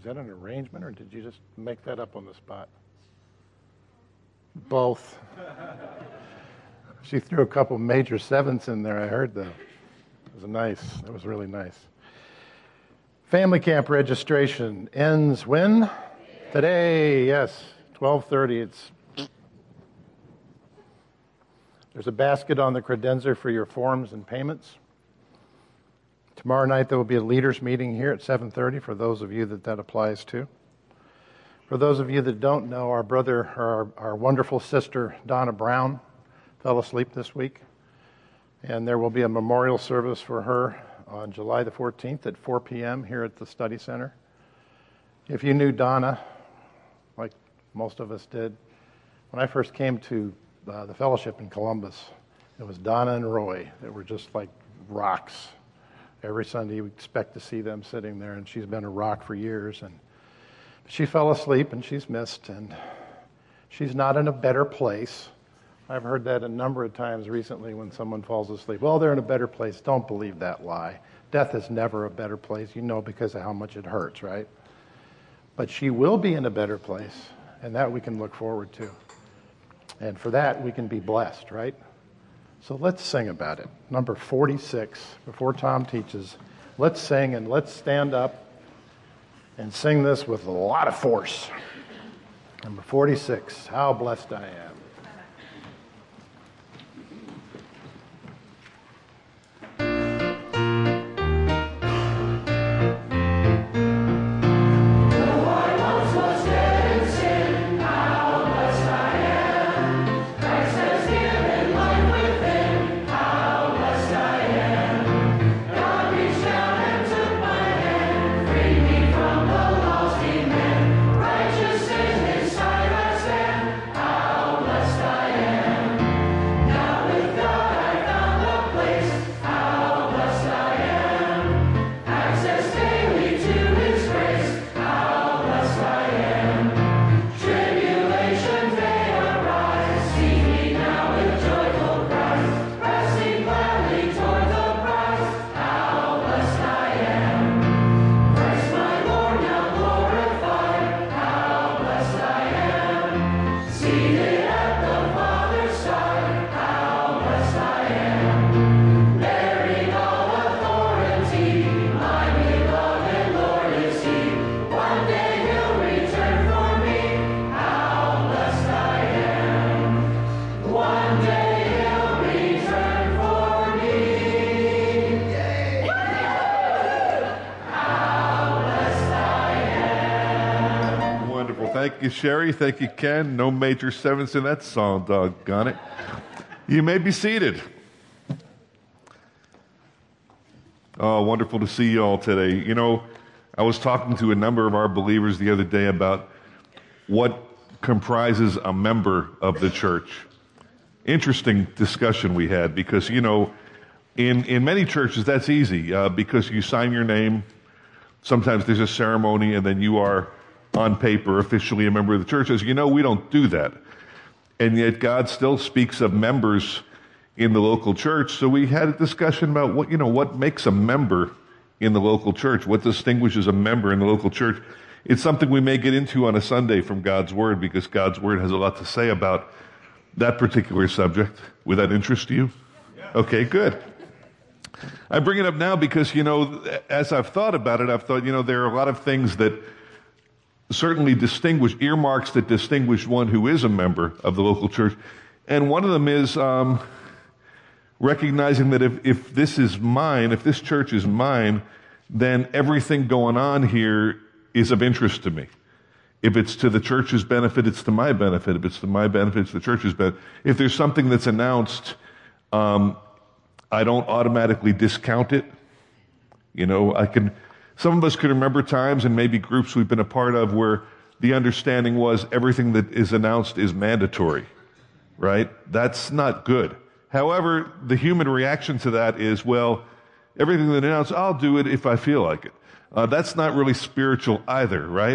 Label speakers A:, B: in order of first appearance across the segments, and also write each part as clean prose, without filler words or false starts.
A: Is that an arrangement, or did you just make that up on the spot? Both. She threw a couple major sevenths in there, I heard, though. It was nice. That was really nice. Family camp registration ends when? Today, yes, 12:30. There's a basket on the credenza for your forms and payments. Tomorrow night there will be a leaders meeting here at 7:30 for those of you that applies to. For those of you that don't know, our wonderful sister Donna Brown fell asleep this week, and there will be a memorial service for her on July the 14th at 4 p.m. here at the study center. If you knew Donna, like most of us did, when I first came to the fellowship in Columbus, it was Donna and Roy that were just like rocks. Every Sunday you expect to see them sitting there, and she's been a rock for years. And she fell asleep, and she's missed, and she's not in a better place. I've heard that a number of times recently when someone falls asleep. Well, they're in a better place. Don't believe that lie. Death is never a better place, because of how much it hurts, right? But she will be in a better place, and that we can look forward to. And for that, we can be blessed, right? So let's sing about it. Number 46, before Tom teaches, let's sing and let's stand up and sing this with a lot of force. Number 46, How Blessed I Am.
B: Thank you, Sherry. Thank you, Ken. No major sevenths in that song, doggone it. You may be seated. Oh, wonderful to see you all today. I was talking to a number of our believers the other day about what comprises a member of the church. Interesting discussion we had because, in many churches that's easy because you sign your name. Sometimes there's a ceremony and then you are on paper officially a member of the church. As you know, we don't do that. And yet God still speaks of members in the local church. So we had a discussion about what makes a member in the local church, what distinguishes a member in the local church. It's something we may get into on a Sunday from God's Word because God's Word has a lot to say about that particular subject. Would that interest you? Okay, good. I bring it up now because, as I've thought about it, I've thought, there are a lot of things that certainly earmarks that distinguish one who is a member of the local church. And one of them is recognizing that if this church is mine, then everything going on here is of interest to me. If it's to the church's benefit, it's to my benefit. If it's to my benefit, it's the church's benefit. If there's something that's announced, I don't automatically discount it. Some of us can remember times and maybe groups we've been a part of where the understanding was everything that is announced is mandatory, right? That's not good. However, the human reaction to that is, well, everything that announced, I'll do it if I feel like it. That's not really spiritual either, right?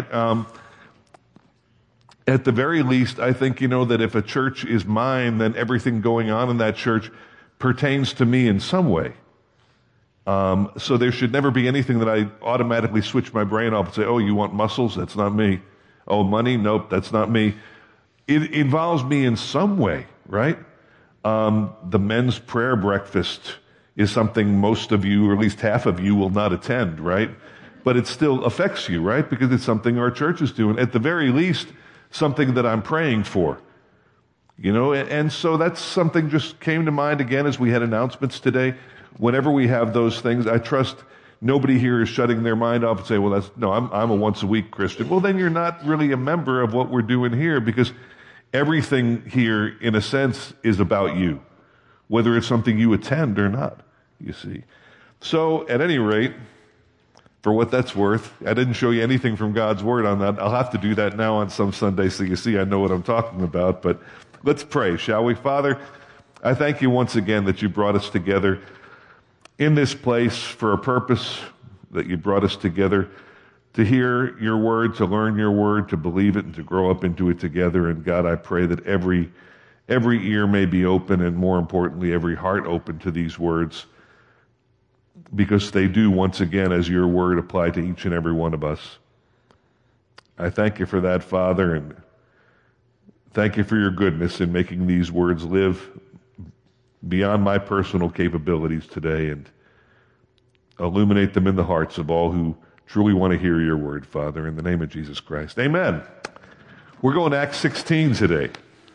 B: At the very least, I think, that if a church is mine, then everything going on in that church pertains to me in some way. So there should never be anything that I automatically switch my brain off and say, oh, you want muscles? That's not me. Oh, money? Nope, that's not me. It involves me in some way, right? The men's prayer breakfast is something most of you, or at least half of you, will not attend, right? But it still affects you, right? Because it's something our church is doing. At the very least, something that I'm praying for. You know, and so that's something just came to mind again as we had announcements today. Whenever we have those things, I trust nobody here is shutting their mind off and say, well, I'm a once a week Christian. Well, then you're not really a member of what we're doing here, because everything here, in a sense, is about you, whether it's something you attend or not, you see. So at any rate, for what that's worth, I didn't show you anything from God's Word on that. I'll have to do that now on some Sunday so you see I know what I'm talking about. But let's pray, shall we? Father, I thank you once again that you brought us together in this place for a purpose, that you brought us together to hear your word, to learn your word, to believe it, and to grow up into it together. And God, I pray that every ear may be open, and more importantly, every heart open to these words, because they do, once again, as your word, apply to each and every one of us. I thank you for that, Father, and thank you for your goodness in making these words live beyond my personal capabilities today, and illuminate them in the hearts of all who truly want to hear your word, Father, in the name of Jesus Christ. Amen. We're going to Acts 16 today.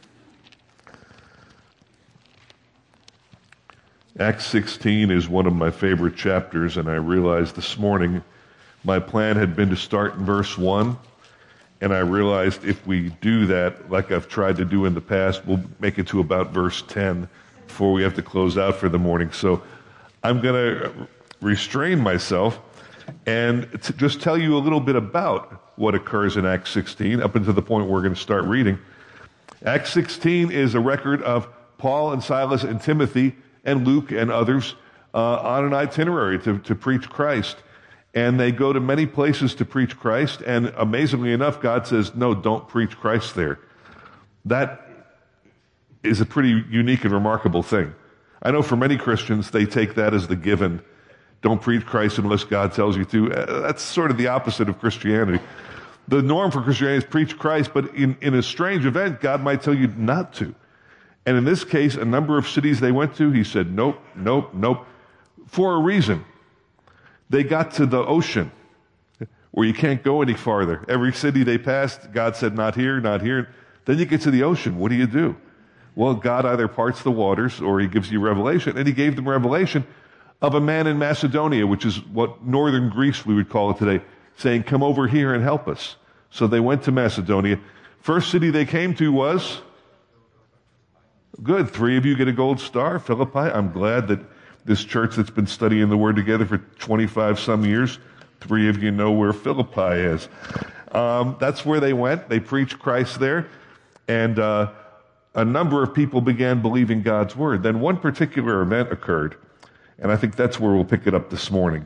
B: Acts 16 is one of my favorite chapters, and I realized this morning my plan had been to start in verse 1, and I realized if we do that, like I've tried to do in the past, we'll make it to about verse 10 before we have to close out for the morning. So I'm going to restrain myself and just tell you a little bit about what occurs in Acts 16 up until the point where we're going to start reading. Acts 16 is a record of Paul and Silas and Timothy and Luke and others on an itinerary to preach Christ. And they go to many places to preach Christ, and amazingly enough, God says, no, don't preach Christ there. That is a pretty unique and remarkable thing. I know for many Christians, they take that as the given. Don't preach Christ unless God tells you to. That's sort of the opposite of Christianity. The norm for Christianity is preach Christ, but in a strange event, God might tell you not to. And in this case, a number of cities they went to, he said, nope, nope, nope, for a reason. They got to the ocean where you can't go any farther. Every city they passed, God said, not here, not here. Then you get to the ocean. What do? Well, God either parts the waters or he gives you revelation. And he gave them revelation of a man in Macedonia, which is what northern Greece we would call it today, saying, come over here and help us. So they went to Macedonia. First city they came to was, good, 3 of you get a gold star, Philippi. I'm glad that this church that's been studying the Word together for 25 some years, 3 of you know where Philippi is. That's where they went. They preached Christ there. And a number of people began believing God's Word. Then one particular event occurred, and I think that's where we'll pick it up this morning.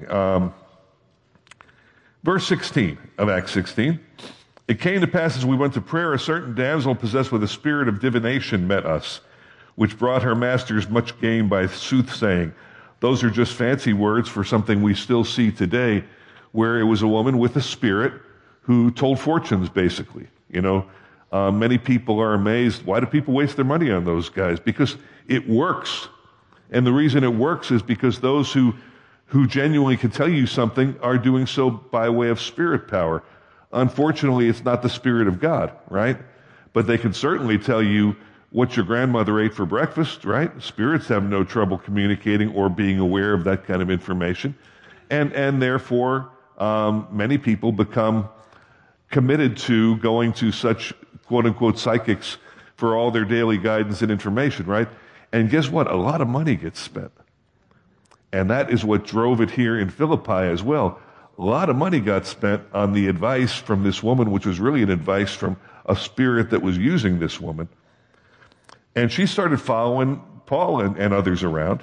B: Verse 16 of Acts 16. It came to pass as we went to prayer, a certain damsel possessed with a spirit of divination met us, which brought her masters much gain by soothsaying. Those are just fancy words for something we still see today, where it was a woman with a spirit who told fortunes, basically. You know, many people are amazed. Why do people waste their money on those guys? Because it works. And the reason it works is because those who genuinely can tell you something are doing so by way of spirit power. Unfortunately, it's not the Spirit of God, right? But they can certainly tell you what your grandmother ate for breakfast, right? Spirits have no trouble communicating or being aware of that kind of information. And therefore, many people become committed to going to such quote-unquote psychics for all their daily guidance and information, right? And guess what? A lot of money gets spent. And that is what drove it here in Philippi as well. A lot of money got spent on the advice from this woman, which was really an advice from a spirit that was using this woman. And she started following Paul and others around.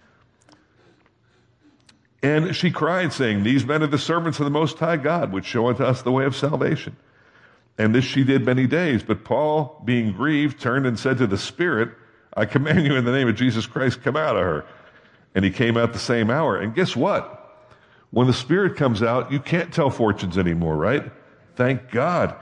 B: And she cried, saying, these men are the servants of the Most High God, which show unto us the way of salvation. And this she did many days. But Paul, being grieved, turned and said to the spirit, I command you in the name of Jesus Christ, come out of her. And he came out the same hour. And guess what? When the Spirit comes out, you can't tell fortunes anymore, right? Thank God.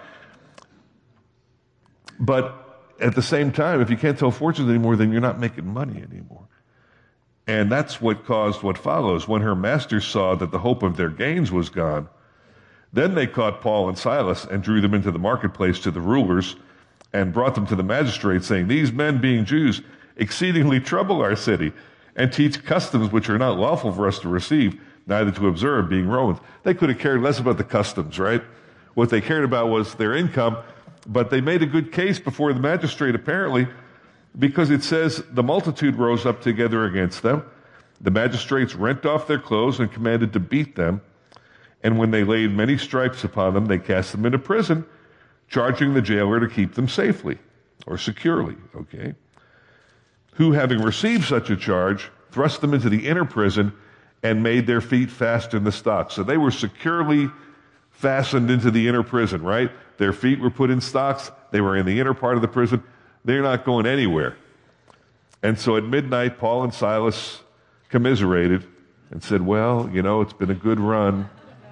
B: But at the same time, if you can't tell fortunes anymore, then you're not making money anymore. And that's what caused what follows. When her masters saw that the hope of their gains was gone, then they caught Paul and Silas and drew them into the marketplace to the rulers and brought them to the magistrates, saying, "These men, being Jews, exceedingly trouble our city and teach customs which are not lawful for us to receive, neither to observe, being Romans." They could have cared less about the customs, right? What they cared about was their income, but they made a good case before the magistrate, apparently, because it says the multitude rose up together against them. The magistrates rent off their clothes and commanded to beat them. And when they laid many stripes upon them, they cast them into prison, charging the jailer to keep them safely or securely, okay? Who, having received such a charge, thrust them into the inner prison and made their feet fast in the stocks. So they were securely fastened into the inner prison, right? Their feet were put in stocks. They were in the inner part of the prison. They're not going anywhere. And so at midnight, Paul and Silas commiserated and said, "Well, it's been a good run."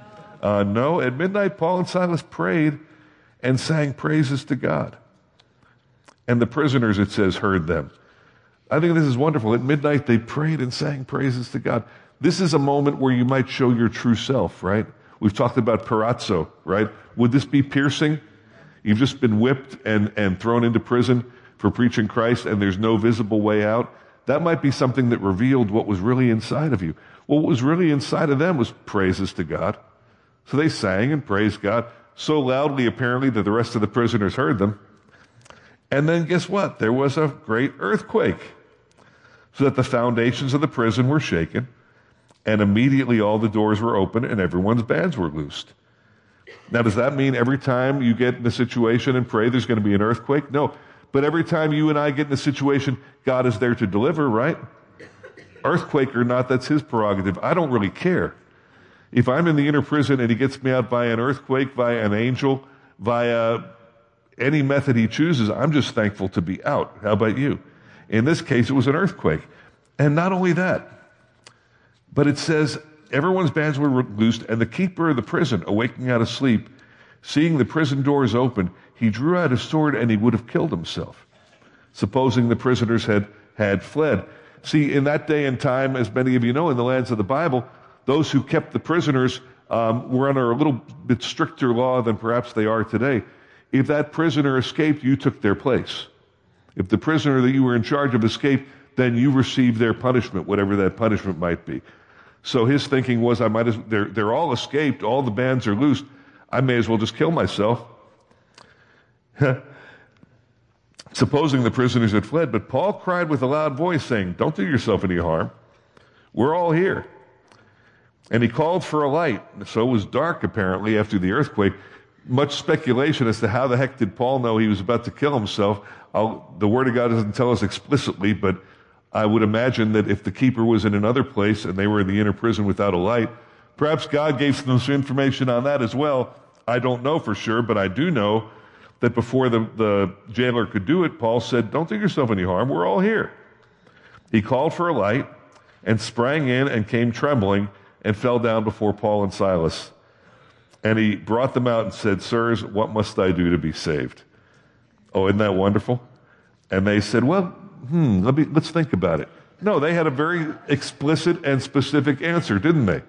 B: No, at midnight, Paul and Silas prayed and sang praises to God. And the prisoners, it says, heard them. I think this is wonderful. At midnight, they prayed and sang praises to God. This is a moment where you might show your true self, right? We've talked about perazzo, right? Would this be piercing? You've just been whipped and thrown into prison for preaching Christ, and there's no visible way out. That might be something that revealed what was really inside of you. Well, what was really inside of them was praises to God. So they sang and praised God so loudly, apparently, that the rest of the prisoners heard them. And then guess what? There was a great earthquake, so that the foundations of the prison were shaken, and immediately all the doors were open and everyone's bands were loosed. Now, does that mean every time you get in a situation and pray there's going to be an earthquake? No. But every time you and I get in a situation, God is there to deliver, right? Earthquake or not, that's his prerogative. I don't really care. If I'm in the inner prison and he gets me out via an earthquake, via an angel, via any method he chooses, I'm just thankful to be out. How about you? In this case, it was an earthquake. And not only that, but it says everyone's bands were loosed, and the keeper of the prison, awaking out of sleep, seeing the prison doors open, he drew out his sword and he would have killed himself, supposing the prisoners had fled. See, in that day and time, as many of you know, in the lands of the Bible, those who kept the prisoners were under a little bit stricter law than perhaps they are today. If that prisoner escaped, you took their place. If the prisoner that you were in charge of escaped, then you received their punishment, whatever that punishment might be. So his thinking was, they're all escaped, all the bands are loosed, I may as well just kill myself. Supposing the prisoners had fled, but Paul cried with a loud voice, saying, "Don't do yourself any harm. We're all here." And he called for a light. So it was dark, apparently, after the earthquake. Much speculation as to how the heck did Paul know he was about to kill himself. The Word of God doesn't tell us explicitly, but I would imagine that if the keeper was in another place and they were in the inner prison without a light, perhaps God gave them some information on that as well. I don't know for sure, but I do know that before the jailer could do it, Paul said, "Don't do yourself any harm. We're all here." He called for a light and sprang in and came trembling and fell down before Paul and Silas. And he brought them out and said, "Sirs, what must I do to be saved?" Oh, isn't that wonderful? And they said, "Well, let's think about it." No, they had a very explicit and specific answer, didn't they?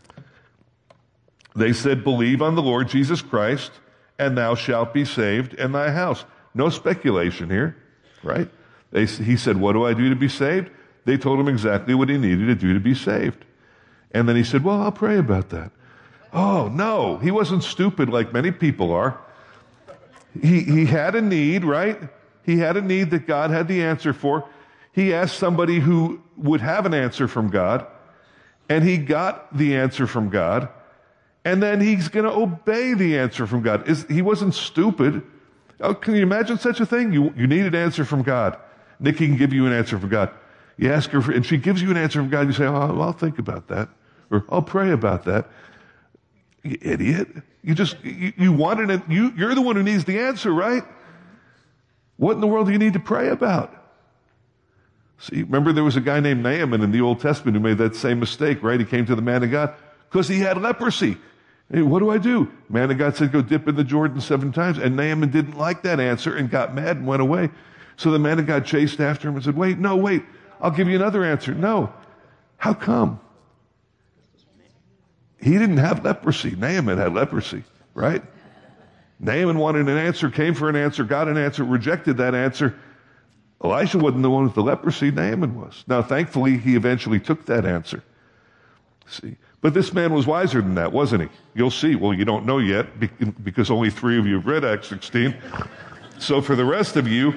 B: They said, "Believe on the Lord Jesus Christ, and thou shalt be saved and thy house." No speculation here, right? He said, "What do I do to be saved?" They told him exactly what he needed to do to be saved. And then he said, "Well, I'll pray about that." Oh, no, he wasn't stupid like many people are. He had a need, right? He had a need that God had the answer for. He asked somebody who would have an answer from God, and he got the answer from God, and then he's going to obey the answer from God. He wasn't stupid. Oh, can you imagine such a thing? You need an answer from God. Nikki can give you an answer from God. You ask her, and she gives you an answer from God. You say, "Oh, I'll think about that," or "I'll pray about that." You idiot. You wanted it. You're the one who needs the answer, right? What in the world do you need to pray about? See, remember there was a guy named Naaman in the Old Testament who made that same mistake, right? He came to the man of God because he had leprosy. Hey, what do I do? Man of God said, go dip in the Jordan 7 times. And Naaman didn't like that answer and got mad and went away. So the man of God chased after him and said, wait, I'll give you another answer. No. How come? He didn't have leprosy. Naaman had leprosy, right? Naaman wanted an answer, came for an answer, got an answer, rejected that answer. Elisha wasn't the one with the leprosy, Naaman was. Now, thankfully, he eventually took that answer. See, but this man was wiser than that, wasn't he? You'll see. Well, you don't know yet because only 3 of you have read Acts 16. So for the rest of you,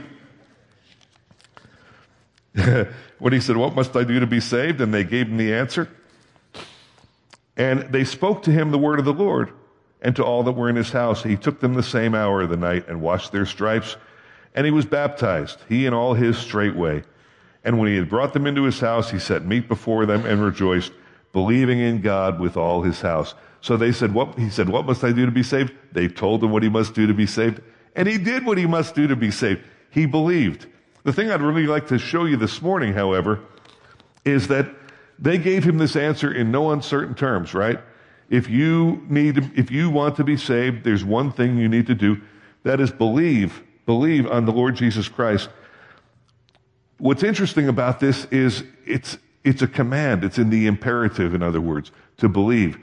B: when he said, what must I do to be saved? And they gave him the answer. And they spoke to him the word of the Lord and to all that were in his house. He took them the same hour of the night and washed their stripes. And he was baptized, he and all his straightway. And when he had brought them into his house, he set meat before them and rejoiced, believing in God with all his house. So they said, he said, what must I do to be saved? They told him what he must do to be saved. And he did what he must do to be saved. He believed. The thing I'd really like to show you this morning, however, is that they gave him this answer in no uncertain terms, right? If you want to be saved, there's one thing you need to do. That is believe on the Lord Jesus Christ. What's interesting about this is it's a command. It's in the imperative, in other words, to believe.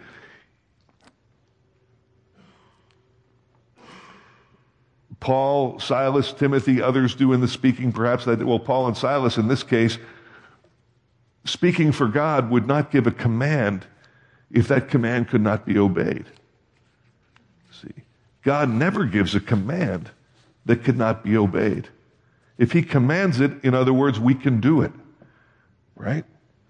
B: Paul, Silas, Timothy, others do in the speaking, perhaps Paul and Silas in this case, speaking for God would not give a command if that command could not be obeyed. See, God never gives a command that could not be obeyed. If he commands it, in other words, we can do it. Right?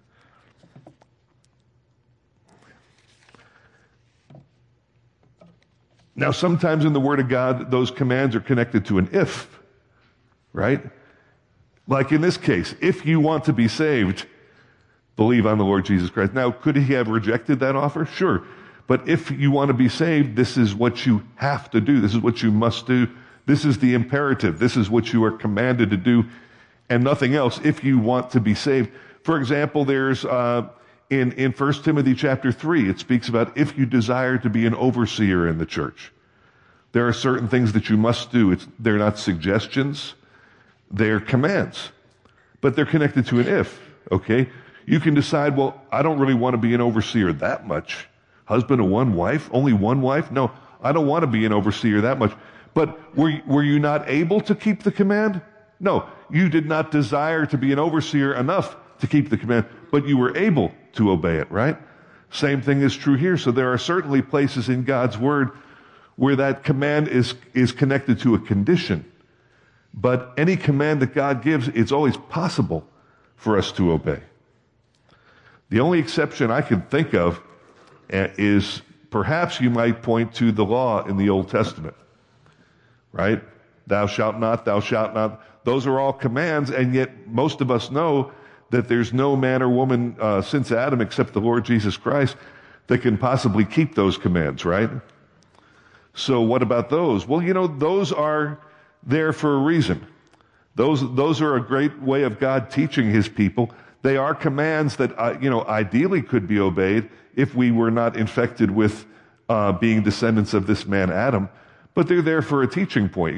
B: Now, sometimes in the Word of God, those commands are connected to an if. Right? Like in this case, if you want to be saved, believe on the Lord Jesus Christ. Now, could he have rejected that offer? Sure. But if you want to be saved, this is what you have to do. This is what you must do. This is the imperative. This is what you are commanded to do and nothing else if you want to be saved. For example, there's in 1 Timothy chapter 3, it speaks about if you desire to be an overseer in the church. There are certain things that you must do. They're not suggestions. They're commands. But they're connected to an if, okay? You can decide, well, I don't really want to be an overseer that much. Husband of one wife? Only one wife? No, I don't want to be an overseer that much. But were you not able to keep the command? No, you did not desire to be an overseer enough to keep the command, but you were able to obey it, right? Same thing is true here. So there are certainly places in God's word where that command is connected to a condition. But any command that God gives, it's always possible for us to obey. The only exception I can think of is perhaps you might point to the law in the Old Testament. Right? Thou shalt not, thou shalt not. Those are all commands, and yet most of us know that there's no man or woman since Adam except the Lord Jesus Christ that can possibly keep those commands, right? So what about those? Well, those are there for a reason. Those are a great way of God teaching his people. They are commands that, ideally could be obeyed if we were not infected with being descendants of this man Adam. But they're there for a teaching point.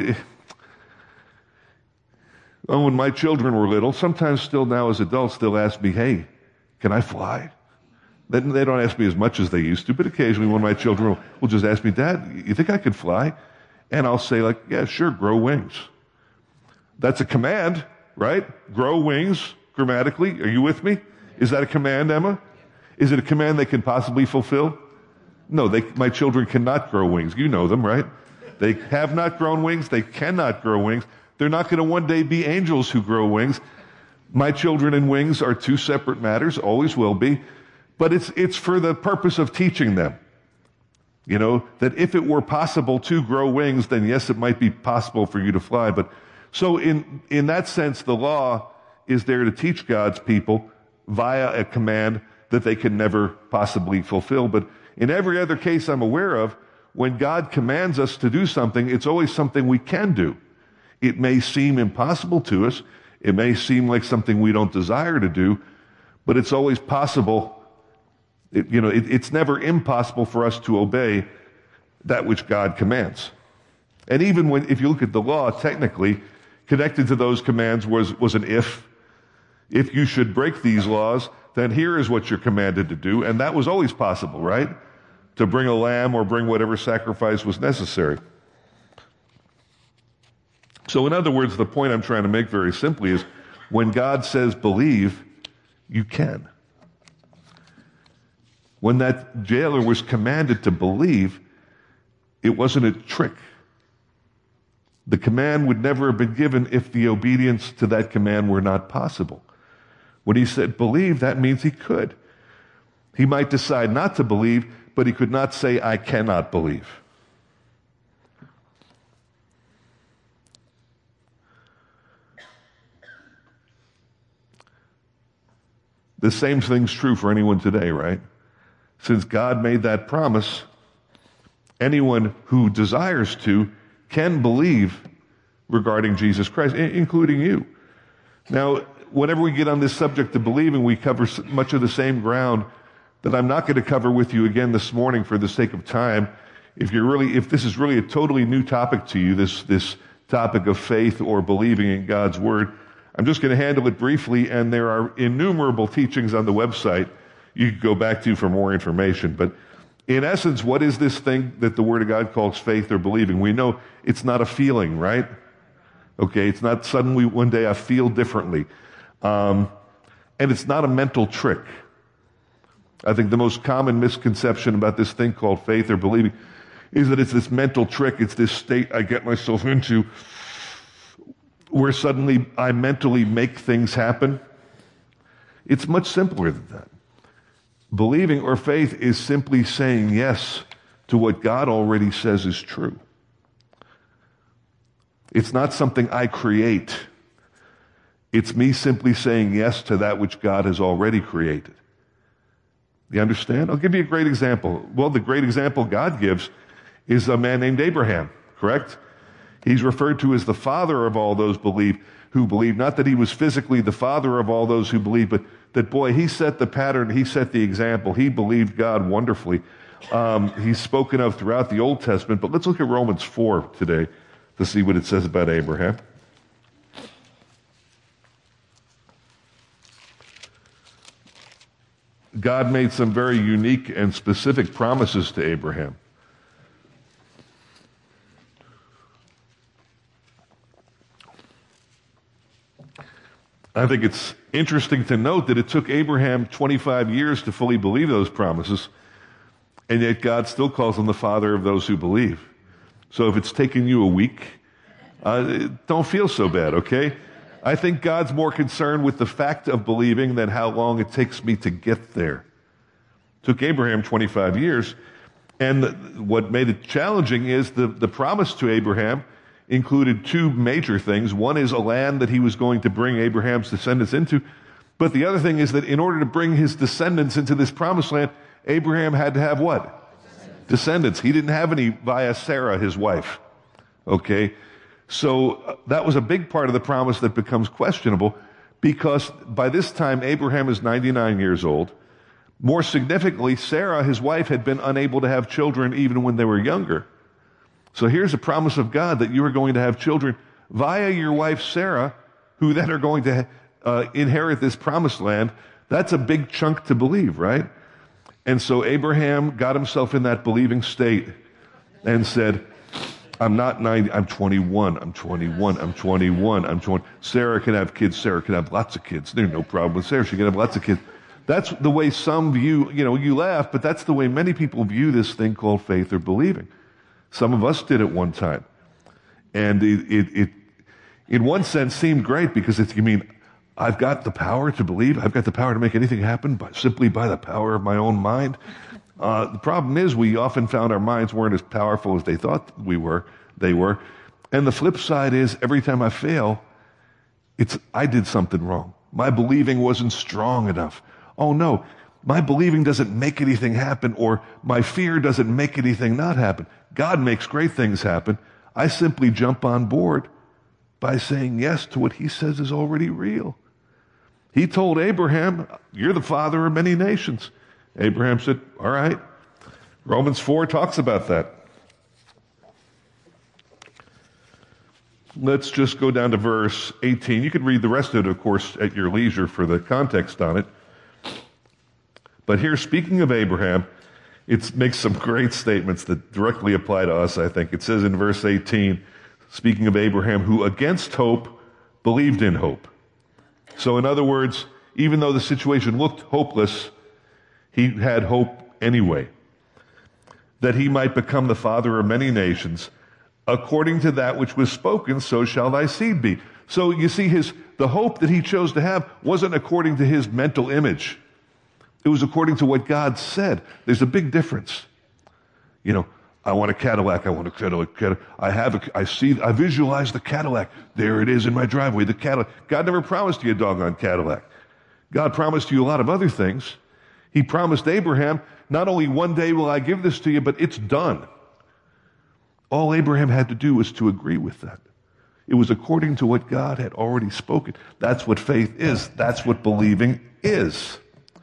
B: When my children were little, sometimes still now as adults, they'll ask me, hey, can I fly? They don't ask me as much as they used to, but occasionally one of my children will just ask me, Dad, you think I could fly? And I'll say, yeah, sure, grow wings. That's a command, right? Grow wings, grammatically. Are you with me? Is that a command, Emma? Is it a command they can possibly fulfill? No, my children cannot grow wings. You know them, right? They have not grown wings. They cannot grow wings. They're not going to one day be angels who grow wings. My children and wings are two separate matters, always will be. But it's for the purpose of teaching them. That if it were possible to grow wings, then yes, it might be possible for you to fly. But so in that sense, the law is there to teach God's people via a command that they can never possibly fulfill. But in every other case I'm aware of, when God commands us to do something, it's always something we can do. It may seem impossible to us. It may seem like something we don't desire to do, but it's always possible. It's never impossible for us to obey that which God commands. And even if you look at the law, technically, connected to those commands was an if. If you should break these laws, then here is what you're commanded to do. And that was always possible, right? To bring a lamb or bring whatever sacrifice was necessary. So in other words, the point I'm trying to make very simply is when God says believe, you can. When that jailer was commanded to believe, it wasn't a trick. The command would never have been given if the obedience to that command were not possible. When he said believe, that means he could. He might decide not to believe, but he could not say, I cannot believe. The same thing's true for anyone today, right? Since God made that promise, anyone who desires to can believe regarding Jesus Christ, including you. Now, whenever we get on this subject of believing, we cover much of the same ground that I'm not going to cover with you again this morning for the sake of time. If this is really a totally new topic to you, this topic of faith or believing in God's Word, I'm just going to handle it briefly, and there are innumerable teachings on the website you can go back to for more information. But in essence, what is this thing that the Word of God calls faith or believing? We know it's not a feeling, right? Okay, it's not suddenly one day I feel differently. And it's not a mental trick. I think the most common misconception about this thing called faith or believing is that it's this mental trick, it's this state I get myself into where suddenly I mentally make things happen. It's much simpler than that. Believing or faith is simply saying yes to what God already says is true. It's not something I create. It's me simply saying yes to that which God has already created. You understand? I'll give you a great example. Well, the great example God gives is a man named Abraham, correct? He's referred to as the father of all those who believe. Not that he was physically the father of all those who believe, but that, boy, he set the pattern, he set the example. He believed God wonderfully. He's spoken of throughout the Old Testament, but let's look at Romans 4 today to see what it says about Abraham. God made some very unique and specific promises to Abraham. I think it's interesting to note that it took Abraham 25 years to fully believe those promises, and yet God still calls him the father of those who believe. So if it's taken you a week, don't feel so bad, okay? I think God's more concerned with the fact of believing than how long it takes me to get there. It took Abraham 25 years, and what made it challenging is the promise to Abraham included two major things. One is a land that he was going to bring Abraham's descendants into, but the other thing is that in order to bring his descendants into this promised land, Abraham had to have what? Descendants. He didn't have any via Sarah, his wife. Okay? So that was a big part of the promise that becomes questionable, because by this time Abraham is 99 years old. More significantly, Sarah, his wife, had been unable to have children even when they were younger. So here's a promise of God that you are going to have children via your wife Sarah, who then are going to inherit this promised land. That's a big chunk to believe, right? And so Abraham got himself in that believing state and said, I'm not 90, I'm 21, I'm 21, I'm 21, I'm 20. Sarah can have kids, Sarah can have lots of kids. There's no problem with Sarah, she can have lots of kids. That's the way some view, you laugh, but that's the way many people view this thing called faith or believing. Some of us did at one time. And it in one sense seemed great, because I've got the power to believe, I've got the power to make anything happen simply by the power of my own mind. The problem is we often found our minds weren't as powerful as they thought they were. And the flip side is every time I fail, I did something wrong. My believing wasn't strong enough. Oh no, my believing doesn't make anything happen, or my fear doesn't make anything not happen. God makes great things happen. I simply jump on board by saying yes to what he says is already real. He told Abraham, you're the father of many nations. Abraham said, all right. Romans 4 talks about that. Let's just go down to verse 18. You can read the rest of it, of course, at your leisure for the context on it. But here, speaking of Abraham, it makes some great statements that directly apply to us, I think. It says in verse 18, speaking of Abraham, who against hope believed in hope. So in other words, even though the situation looked hopeless, he had hope anyway, that he might become the father of many nations. According to that which was spoken, so shall thy seed be. So you see, the hope that he chose to have wasn't according to his mental image. It was according to what God said. There's a big difference. You know, I want a Cadillac. I want a Cadillac. I visualize the Cadillac. There it is in my driveway, the Cadillac. God never promised you a doggone Cadillac. God promised you a lot of other things. He promised Abraham, not only one day will I give this to you, but it's done. All Abraham had to do was to agree with that. It was according to what God had already spoken. That's what faith is. That's what believing is.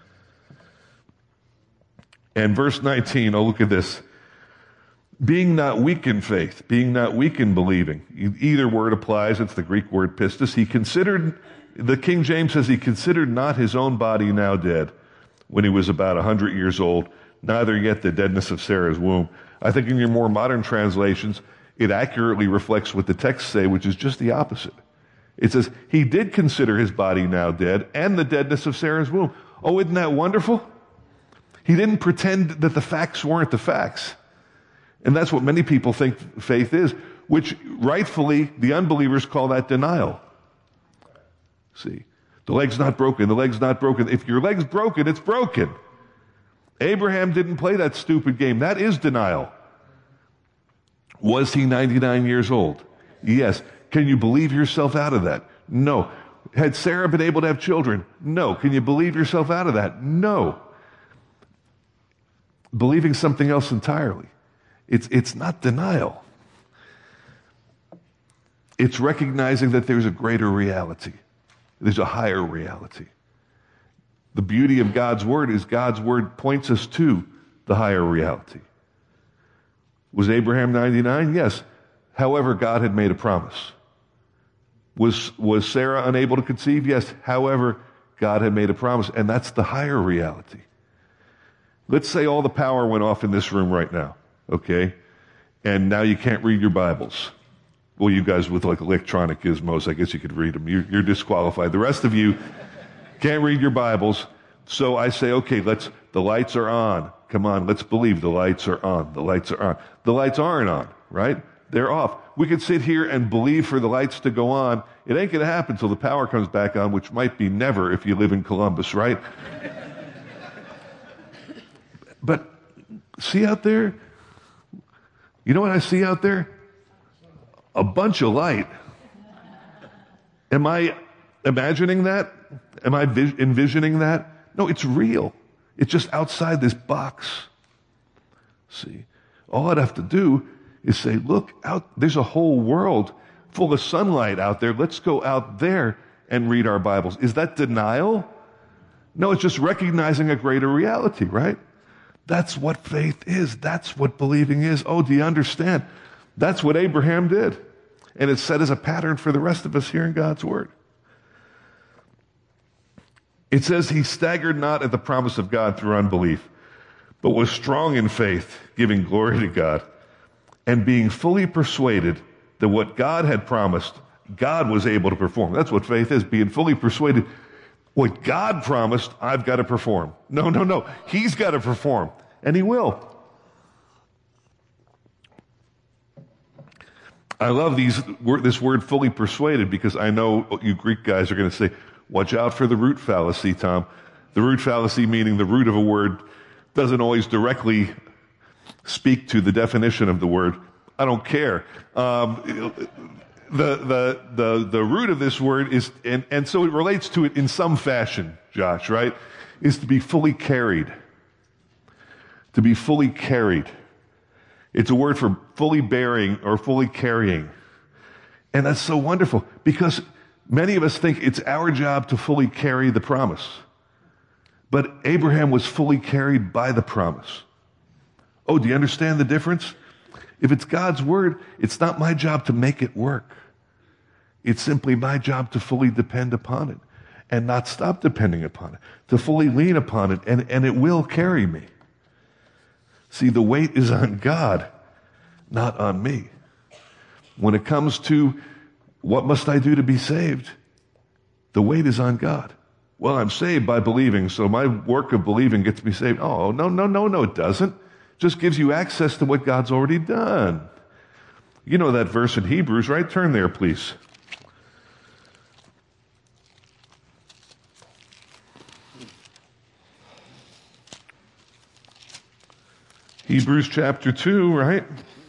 B: And verse 19, look at this. Being not weak in faith, being not weak in believing. Either word applies. It's the Greek word pistis. The King James says he considered not his own body now dead when he was about 100 years old, neither yet the deadness of Sarah's womb. I think in your more modern translations, it accurately reflects what the texts say, which is just the opposite. It says, he did consider his body now dead and the deadness of Sarah's womb. Oh, isn't that wonderful? He didn't pretend that the facts weren't the facts. And that's what many people think faith is, which rightfully the unbelievers call that denial. See, the leg's not broken, the leg's not broken. If your leg's broken, it's broken. Abraham didn't play that stupid game. That is denial. Was he 99 years old? Yes. Can you believe yourself out of that? No. Had Sarah been able to have children? No. Can you believe yourself out of that? No. Believing something else entirely. It's not denial. It's recognizing that there's a greater reality. There's a higher reality. The beauty of God's word is God's word points us to the higher reality. Was Abraham 99? Yes. However, God had made a promise. Was Sarah unable to conceive? Yes. However, God had made a promise, and that's the higher reality. Let's say all the power went off in this room right now, okay? And now you can't read your Bibles. Well, you guys with like electronic gizmos, I guess you could read them. You're disqualified. The rest of you can't read your Bibles. So I say, okay, the lights are on. Come on, let's believe the lights are on. The lights are on. The lights aren't on, right? They're off. We could sit here and believe for the lights to go on. It ain't going to happen until the power comes back on, which might be never if you live in Columbus, right? But see out there? You know what I see out there? A bunch of light. Am I imagining that? Am I envisioning that? No, it's real. It's just outside this box. See, all I'd have to do is say, look, there's a whole world full of sunlight out there. Let's go out there and read our Bibles. Is that denial? No, it's just recognizing a greater reality, right? That's what faith is. That's what believing is. Oh, do you understand? That's what Abraham did. And it's set as a pattern for the rest of us here in God's Word. It says he staggered not at the promise of God through unbelief, but was strong in faith, giving glory to God, and being fully persuaded that what God had promised, God was able to perform. That's what faith is, being fully persuaded. What God promised, I've got to perform. No. He's got to perform, and he will. I love this word fully persuaded, because I know you Greek guys are going to say, watch out for the root fallacy, Tom. The root fallacy, meaning the root of a word, doesn't always directly speak to the definition of the word. I don't care. The root of this word is, and so it relates to it in some fashion, Josh, right? Is to be fully carried. To be fully carried. It's a word for fully bearing or fully carrying. And that's so wonderful because many of us think it's our job to fully carry the promise. But Abraham was fully carried by the promise. Oh, do you understand the difference? If it's God's word, it's not my job to make it work. It's simply my job to fully depend upon it and not stop depending upon it, to fully lean upon it, and it will carry me. See, the weight is on God, not on me. When it comes to what must I do to be saved, the weight is on God. Well, I'm saved by believing, so my work of believing gets me saved. Oh, no, it doesn't. It just gives you access to what God's already done. You know that verse in Hebrews, right? Turn there, please. Hebrews chapter 2, right?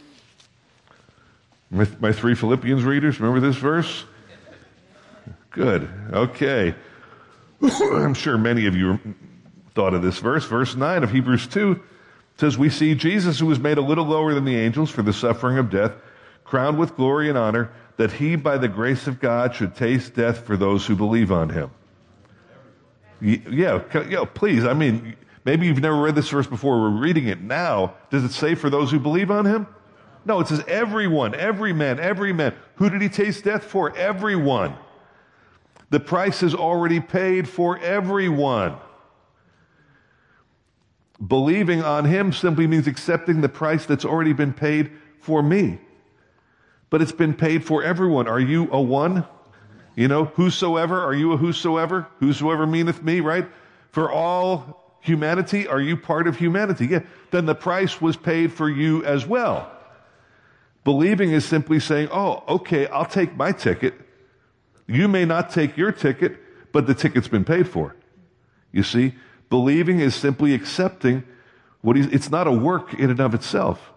B: My three Philippians readers, remember this verse? Good. Okay. I'm sure many of you thought of this verse. Verse 9 of Hebrews 2 says, we see Jesus, who was made a little lower than the angels for the suffering of death, crowned with glory and honor, that he, by the grace of God, should taste death for those who believe on him. Yeah, please. I mean, maybe you've never read this verse before. We're reading it now. Does it say for those who believe on him? No, it says everyone, every man. Who did he taste death for? Everyone. The price is already paid for everyone. Believing on him simply means accepting the price that's already been paid for me. But it's been paid for everyone. Are you a one? Whosoever, are you a whosoever? Whosoever meaneth me, right? For all humanity, are you part of humanity? Yeah. Then the price was paid for you as well. Believing is simply saying, oh, okay, I'll take my ticket. You may not take your ticket, but the ticket's been paid for. You see, believing is simply accepting it's not a work in and of itself.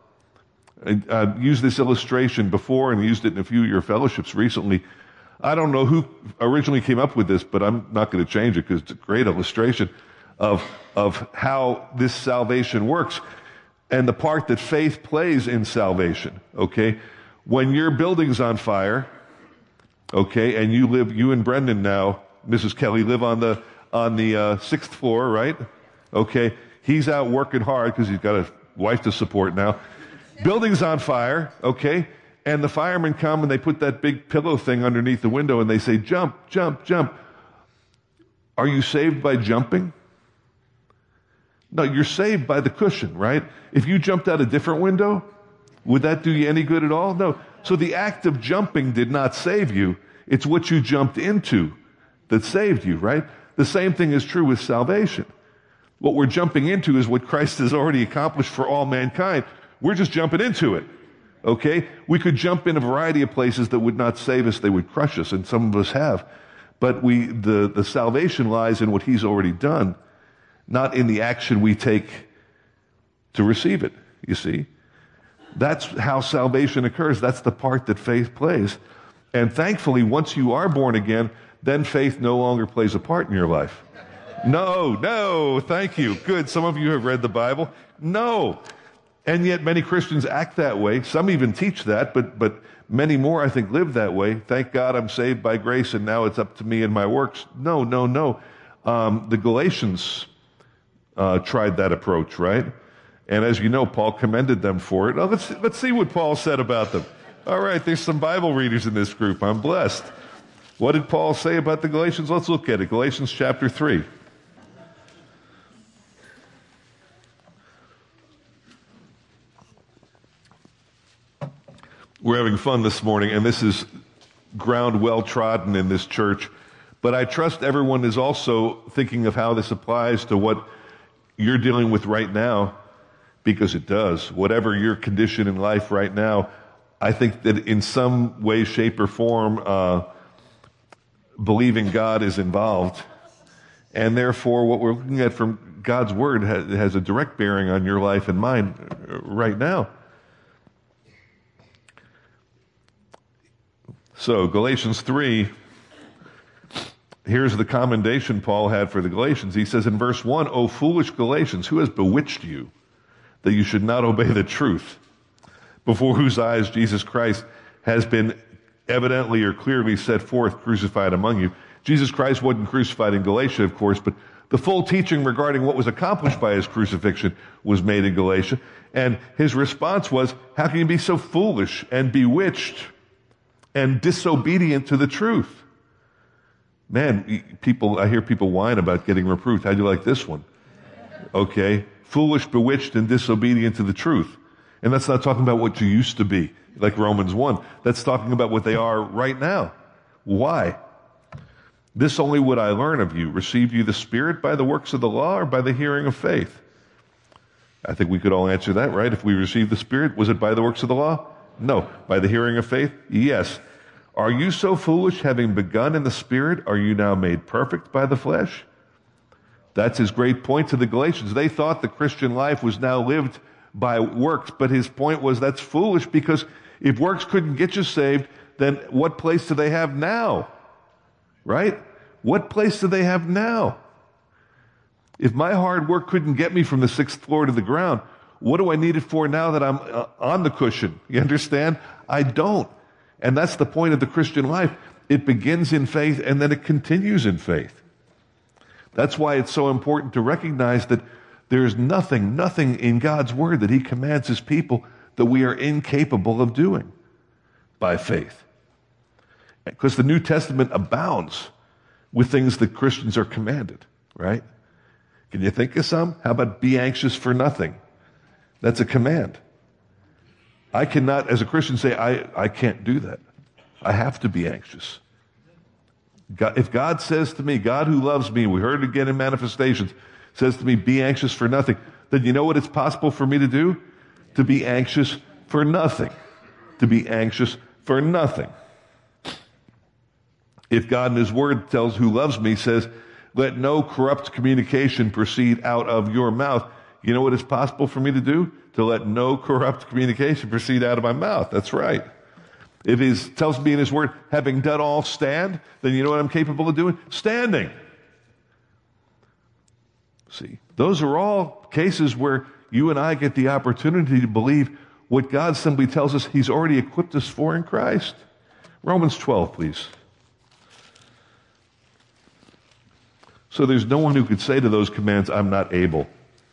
B: I used this illustration before and used it in a few of your fellowships recently. I don't know who originally came up with this, but I'm not going to change it because it's a great illustration of how this salvation works and the part that faith plays in salvation, okay? When your building's on fire, okay, and you and Brendan now, Mrs. Kelly, live on the sixth floor, right? Okay, he's out working hard because he's got a wife to support now. Building's on fire, okay, and the firemen come and they put that big pillow thing underneath the window and they say, jump, jump, jump. Are you saved by jumping? No, you're saved by the cushion, right? If you jumped out a different window, would that do you any good at all? No. So the act of jumping did not save you. It's what you jumped into that saved you, right? The same thing is true with salvation. What we're jumping into is what Christ has already accomplished for all mankind. We're just jumping into it, okay? We could jump in a variety of places that would not save us. They would crush us, and some of us have. But the salvation lies in what he's already done, not in the action we take to receive it, you see. That's how salvation occurs. That's the part that faith plays. And thankfully, once you are born again, then faith no longer plays a part in your life. No, thank you. Good, some of you have read the Bible. No. And yet many Christians act that way. Some even teach that, but many more, I think, live that way. Thank God I'm saved by grace and now it's up to me and my works. No. The Galatians tried that approach, right? And as you know, Paul commended them for it. Now, let's see what Paul said about them. All right, there's some Bible readers in this group. I'm blessed. What did Paul say about the Galatians? Let's look at it. Galatians chapter 3. We're having fun this morning, and this is ground well trodden in this church. But I trust everyone is also thinking of how this applies to what you're dealing with right now, because it does. Whatever your condition in life right now, I think that in some way, shape, or form, believing God is involved. And therefore, what we're looking at from God's Word has a direct bearing on your life and mine right now. So, Galatians 3, here's the commendation Paul had for the Galatians. He says in verse 1, O foolish Galatians, who has bewitched you that you should not obey the truth, before whose eyes Jesus Christ has been evidently or clearly set forth crucified among you. Jesus Christ wasn't crucified in Galatia, of course, but the full teaching regarding what was accomplished by his crucifixion was made in Galatia. And his response was, how can you be so foolish and bewitched and disobedient to the truth? Man, I hear people whine about getting reproved. How'd you like this one? Okay. Foolish, bewitched, and disobedient to the truth. And that's not talking about what you used to be, like Romans 1. That's talking about what they are right now. Why? This only would I learn of you. Received you the Spirit by the works of the law or by the hearing of faith? I think we could all answer that, right? If we received the Spirit, was it by the works of the law? No. By the hearing of faith? Yes. Are you so foolish, having begun in the Spirit, are you now made perfect by the flesh? That's his great point to the Galatians. They thought the Christian life was now lived by works, but his point was that's foolish, because if works couldn't get you saved, then what place do they have now? Right? What place do they have now? If my hard work couldn't get me from the 6th floor to the ground, what do I need it for now that I'm on the cushion? You understand? I don't. And that's the point of the Christian life. It begins in faith and then it continues in faith. That's why it's so important to recognize that there's nothing in God's word that he commands his people that we are incapable of doing by faith. Because the New Testament abounds with things that Christians are commanded, right? Can you think of some? How about be anxious for nothing? That's a command. I cannot, as a Christian, say, I can't do that. I have to be anxious. God, if God says to me, God who loves me, we heard it again in manifestations, says to me, be anxious for nothing, then you know what it's possible for me to do? To be anxious for nothing. To be anxious for nothing. If God in his word tells who loves me, says, let no corrupt communication proceed out of your mouth, you know what is possible for me to do? To let no corrupt communication proceed out of my mouth. That's right. If he tells me in his word, having done all stand, then you know what I'm capable of doing? Standing. See, those are all cases where you and I get the opportunity to believe what God simply tells us he's already equipped us for in Christ. Romans 12, please. So there's no one who could say to those commands, I'm not able.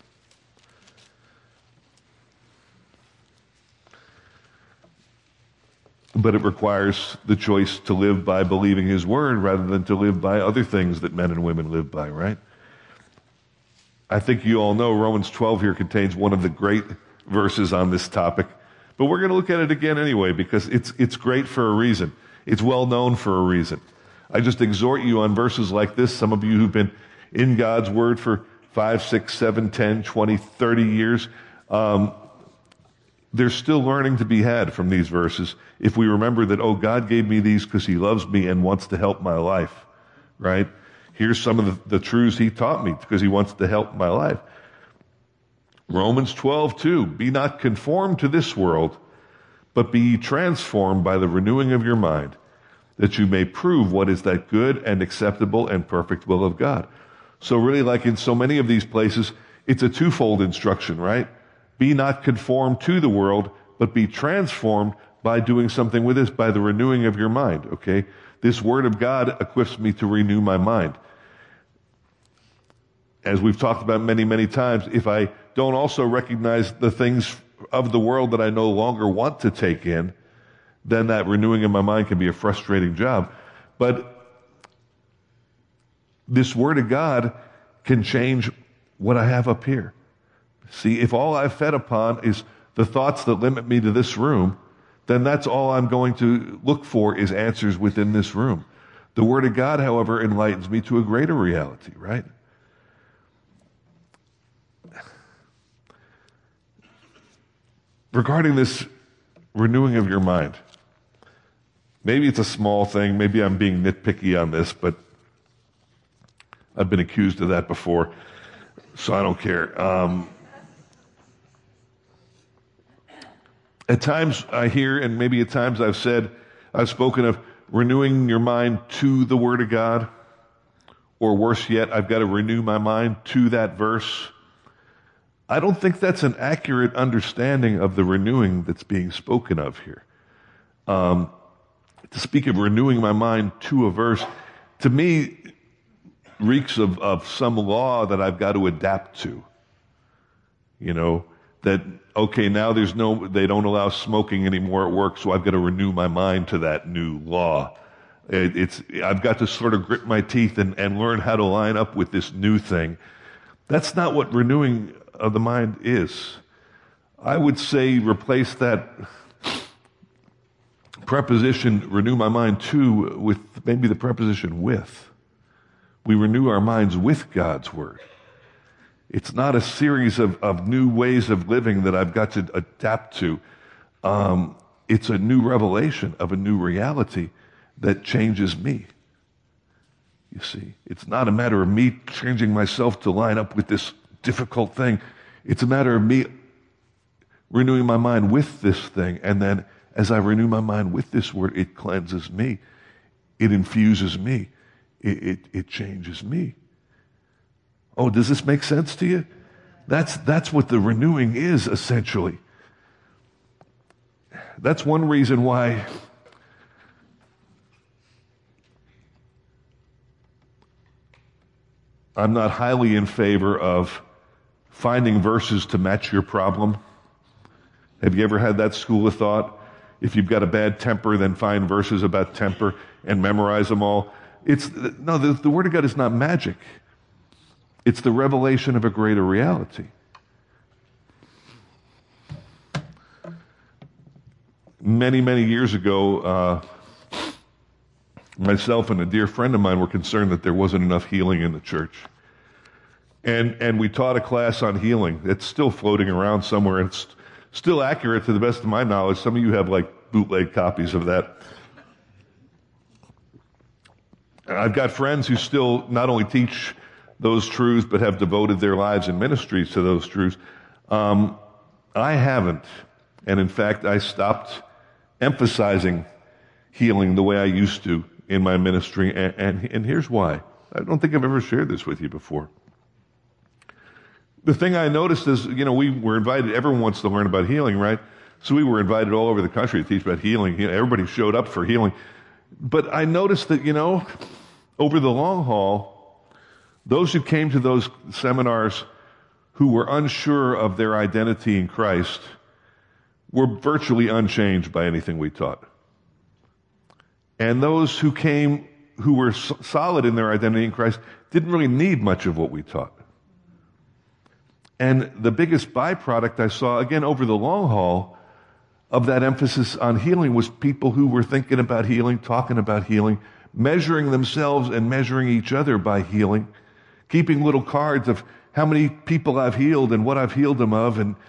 B: But it requires the choice to live by believing his word rather than to live by other things that men and women live by, right? I think you all know Romans 12 here contains one of the great verses on this topic. But we're going to look at it again anyway because it's great for a reason. It's well known for a reason. I just exhort you on verses like this, some of you who've been in God's word for 5, 6, 7, 10, 20, 30 years, there's still learning to be had from these verses if we remember that, oh, God gave me these because he loves me and wants to help my life, right? Here's some of the truths he taught me because he wants to help my life. Romans 12:2, be not conformed to this world, but be transformed by the renewing of your mind, that you may prove what is that good and acceptable and perfect will of God. So really, like in so many of these places, it's a twofold instruction, right? Be not conformed to the world, but be transformed by doing something with this, by the renewing of your mind, okay? This word of God equips me to renew my mind. As we've talked about many, many times, if I don't also recognize the things of the world that I no longer want to take in, then that renewing of my mind can be a frustrating job. But this word of God can change what I have up here. See, if all I've fed upon is the thoughts that limit me to this room, then that's all I'm going to look for is answers within this room. The Word of God, however, enlightens me to a greater reality, right? Regarding this renewing of your mind, maybe it's a small thing, maybe I'm being nitpicky on this, but I've been accused of that before, so I don't care. At times I hear, and maybe at times I've spoken of renewing your mind to the Word of God, or worse yet, I've got to renew my mind to that verse. I don't think that's an accurate understanding of the renewing that's being spoken of here. to speak of renewing my mind to a verse, to me, reeks of some law that I've got to adapt to. You know, that, okay, now they don't allow smoking anymore at work, so I've got to renew my mind to that new law. I've got to sort of grit my teeth and learn how to line up with this new thing. That's not what renewing of the mind is. I would say replace that preposition, renew my mind to, with maybe the preposition with. We renew our minds with God's Word. It's not a series of new ways of living that I've got to adapt to. It's a new revelation of a new reality that changes me. You see, it's not a matter of me changing myself to line up with this difficult thing. It's a matter of me renewing my mind with this thing, and then as I renew my mind with this Word, it cleanses me. It infuses me. It changes me. Oh, does this make sense to you? That's what the renewing is, essentially. That's one reason why I'm not highly in favor of finding verses to match your problem. Have you ever had that school of thought? If you've got a bad temper, then find verses about temper and memorize them all. The Word of God is not magic. It's the revelation of a greater reality. Many, many years ago, myself and a dear friend of mine were concerned that there wasn't enough healing in the church. And we taught a class on healing. It's still floating around somewhere. It's still accurate to the best of my knowledge. Some of you have like bootleg copies of that. I've got friends who still not only teach those truths, but have devoted their lives and ministries to those truths. I haven't. And in fact, I stopped emphasizing healing the way I used to in my ministry. And here's why. I don't think I've ever shared this with you before. The thing I noticed is, we were invited, everyone wants to learn about healing, right? So we were invited all over the country to teach about healing. Everybody showed up for healing. But I noticed that, over the long haul, those who came to those seminars who were unsure of their identity in Christ were virtually unchanged by anything we taught. And those who came who were solid in their identity in Christ didn't really need much of what we taught. And the biggest byproduct I saw, again, over the long haul, of that emphasis on healing was people who were thinking about healing, talking about healing, measuring themselves and measuring each other by healing, keeping little cards of how many people I've healed and what I've healed them of. And,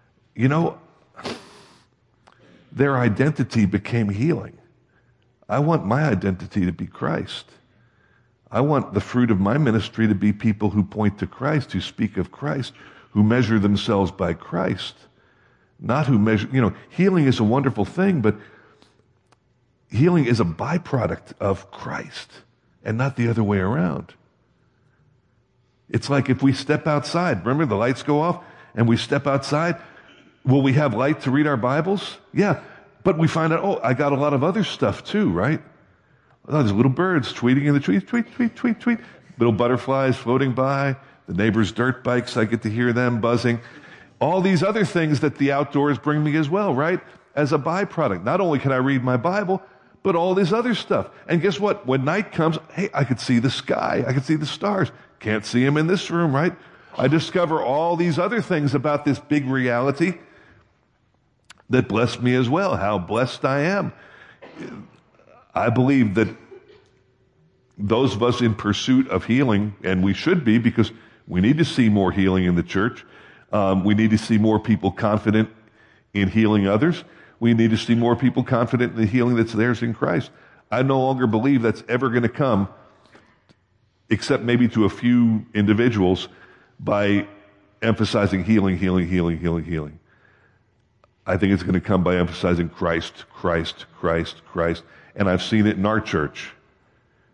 B: their identity became healing. I want my identity to be Christ. I want the fruit of my ministry to be people who point to Christ, who speak of Christ, who measure themselves by Christ. Not who measure, healing is a wonderful thing, but healing is a byproduct of Christ and not the other way around. It's like if we step outside, remember the lights go off and we step outside, will we have light to read our Bibles? Yeah, but we find out, I got a lot of other stuff too, right? Oh, there's little birds tweeting in the trees, tweet, tweet, tweet, tweet. Little butterflies floating by, the neighbors' dirt bikes, I get to hear them buzzing. All these other things that the outdoors bring me as well, right? As a byproduct. Not only can I read my Bible, but all this other stuff. And guess what? When night comes, hey, I could see the sky. I could see the stars. Can't see them in this room, right? I discover all these other things about this big reality that bless me as well. How blessed I am. I believe that those of us in pursuit of healing, and we should be, because we need to see more healing in the church. We need to see more people confident in healing others. We need to see more people confident in the healing that's theirs in Christ. I no longer believe that's ever going to come, except maybe to a few individuals, by emphasizing healing, healing, healing, healing, healing. I think it's going to come by emphasizing Christ, Christ, Christ, Christ. And I've seen it in our church.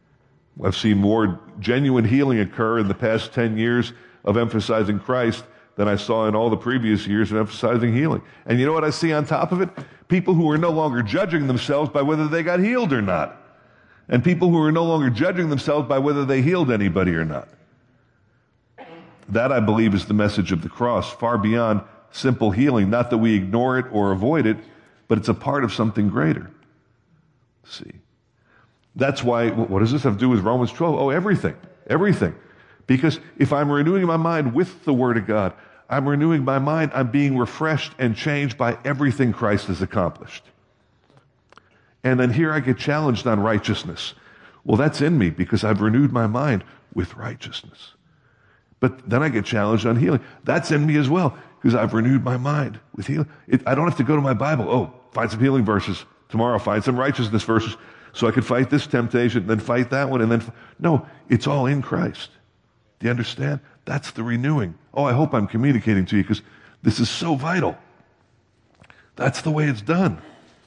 B: I've seen more genuine healing occur in the past 10 years of emphasizing Christ than I saw in all the previous years of emphasizing healing. And you know what I see on top of it? People who are no longer judging themselves by whether they got healed or not. And people who are no longer judging themselves by whether they healed anybody or not. That, I believe, is the message of the cross, far beyond simple healing. Not that we ignore it or avoid it, but it's a part of something greater. See? That's why, what does this have to do with Romans 12? Oh, everything. Everything. Because if I'm renewing my mind with the Word of God, I'm renewing my mind, I'm being refreshed and changed by everything Christ has accomplished. And then here I get challenged on righteousness. Well, that's in me because I've renewed my mind with righteousness. But then I get challenged on healing. That's in me as well because I've renewed my mind with healing. I don't have to go to my Bible. Oh, find some healing verses. Tomorrow, find some righteousness verses so I could fight this temptation, then fight that one, and then... No, it's all in Christ. Do you understand? That's the renewing. Oh, I hope I'm communicating to you because this is so vital. That's the way it's done.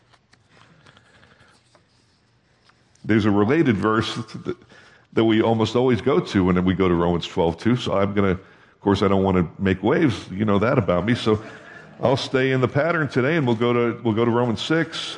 B: There's a related verse that we almost always go to when we go to Romans 12 too. So I'm going to, of course, I don't want to make waves. You know that about me. So I'll stay in the pattern today, and we'll go to Romans 6.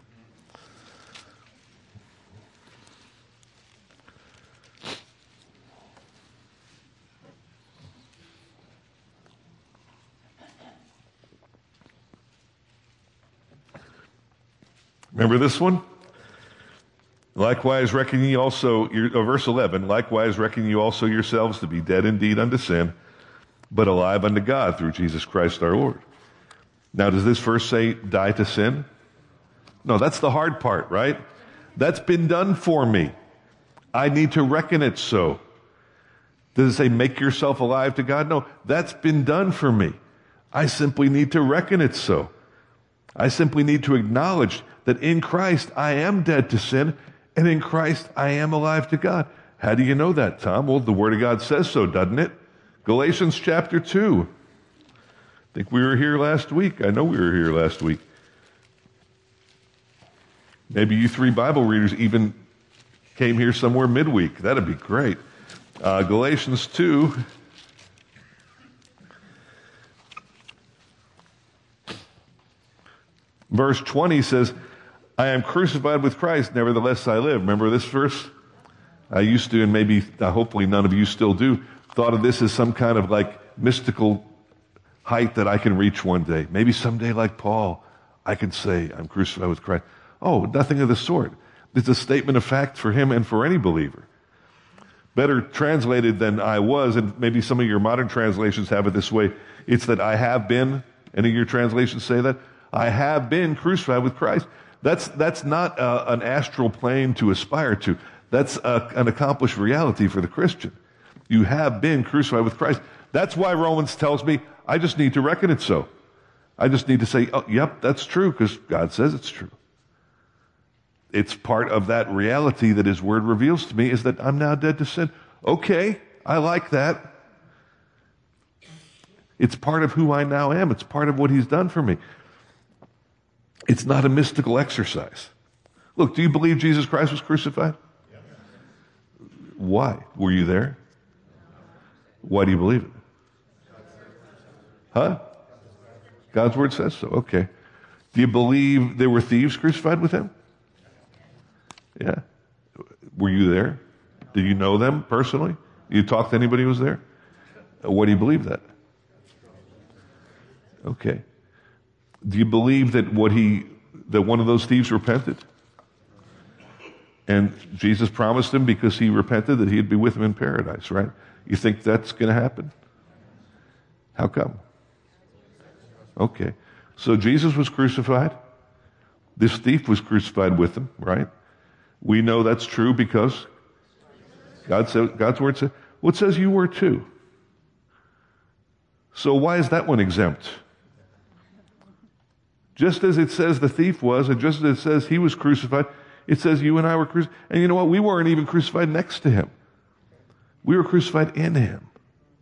B: Remember this one? Likewise reckon ye also, verse 11, likewise reckon ye also yourselves to be dead indeed unto sin, but alive unto God through Jesus Christ our Lord. Now, does this verse say die to sin? No, that's the hard part, right? That's been done for me. I need to reckon it so. Does it say make yourself alive to God? No, that's been done for me. I simply need to reckon it so. I simply need to acknowledge that in Christ I am dead to sin, and in Christ I am alive to God. How do you know that, Tom? Well, the Word of God says so, doesn't it? Galatians chapter 2. I think we were here last week. I know we were here last week. Maybe you three Bible readers even came here somewhere midweek. That'd be great. Galatians 2. Verse 20 says, I am crucified with Christ, nevertheless I live. Remember this verse? I used to, and maybe, hopefully none of you still do, thought of this as some kind of like mystical height that I can reach one day. Maybe someday like Paul, I can say, I'm crucified with Christ. Oh, nothing of the sort. It's a statement of fact for him and for any believer. Better translated than I was, and maybe some of your modern translations have it this way. It's that I have been, any of your translations say that? I have been crucified with Christ. That's not an astral plane to aspire to. That's an accomplished reality for the Christian. You have been crucified with Christ. That's why Romans tells me I just need to reckon it so. I just need to say, oh, yep, that's true because God says it's true. It's part of that reality that His Word reveals to me is that I'm now dead to sin. Okay, I like that. It's part of who I now am. It's part of what He's done for me. It's not a mystical exercise. Look, do you believe Jesus Christ was crucified? Yes. Why? Were you there? Why do you believe it? Huh? God's Word says so. Okay. Do you believe there were thieves crucified with Him? Yeah. Were you there? Did you know them personally? Did you talk to anybody who was there? Why do you believe that? Okay. Do you believe that that one of those thieves repented? And Jesus promised him because he repented that he'd be with him in paradise, right? You think that's going to happen? How come? Okay. So Jesus was crucified. This thief was crucified with him, right? We know that's true because God's Word says, well, it says you were too. So why is that one exempt? Just as it says the thief was, and just as it says he was crucified, it says you and I were crucified. And you know what? We weren't even crucified next to him. We were crucified in him.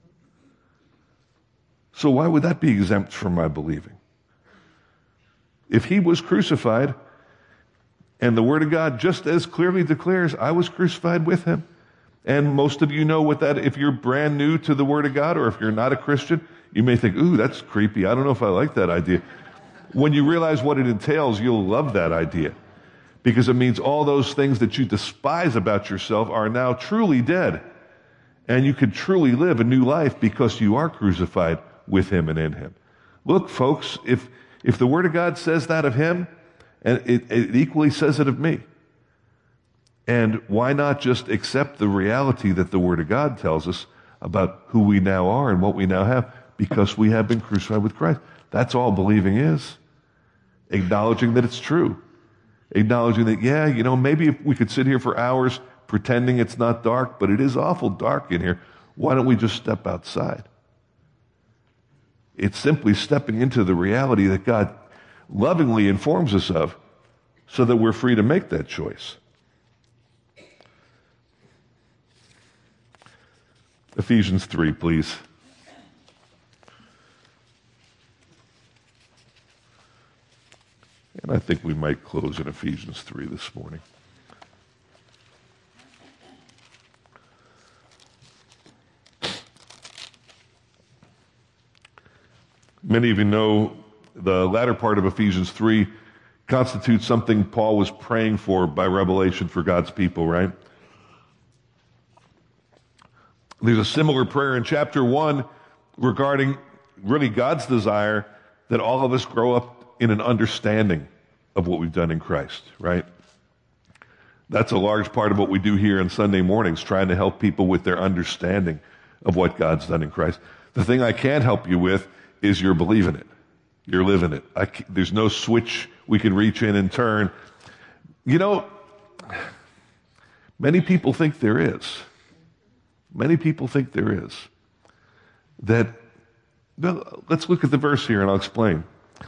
B: So why would that be exempt from my believing? If he was crucified, and the Word of God just as clearly declares, I was crucified with him, And most of you know what that, if you're brand new to the Word of God or if you're not a Christian, you may think, ooh, that's creepy. I don't know if I like that idea. When you realize what it entails, you'll love that idea, because it means all those things that you despise about yourself are now truly dead. And you can truly live a new life because you are crucified with him and in him. Look, folks, if the Word of God says that of him, and it equally says it of me. And why not just accept the reality that the Word of God tells us about who we now are and what we now have, because we have been crucified with Christ? That's all believing is. Acknowledging that it's true. Acknowledging that, yeah, maybe if we could sit here for hours pretending it's not dark, but it is awful dark in here. Why don't we just step outside? It's simply stepping into the reality that God lovingly informs us of so that we're free to make that choice. Ephesians 3, please. And I think we might close in Ephesians 3 this morning. Many of you know the latter part of Ephesians 3 constitutes something Paul was praying for by revelation for God's people, right? There's a similar prayer in chapter 1 regarding really God's desire that all of us grow up in an understanding of what we've done in Christ, right? That's a large part of what we do here on Sunday mornings, trying to help people with their understanding of what God's done in Christ. The thing I can't help you with is you're believing it. You're living it. There's no switch we can reach in and turn. Many people think there is. Many people think there is. Let's look at the verse here and I'll explain.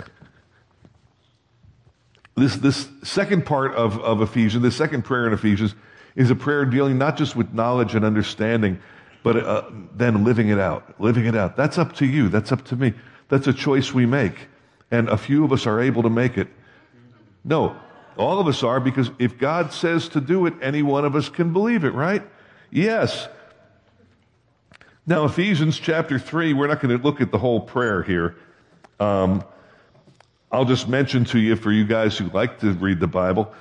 B: This second part of Ephesians, the second prayer in Ephesians, is a prayer dealing not just with knowledge and understanding, but then living it out. Living it out. That's up to you. That's up to me. That's a choice we make. And a few of us are able to make it. No, all of us are, because if God says to do it, any one of us can believe it, right? Yes. Now, Ephesians chapter 3, we're not going to look at the whole prayer here. I'll just mention to you, for you guys who like to read the Bible,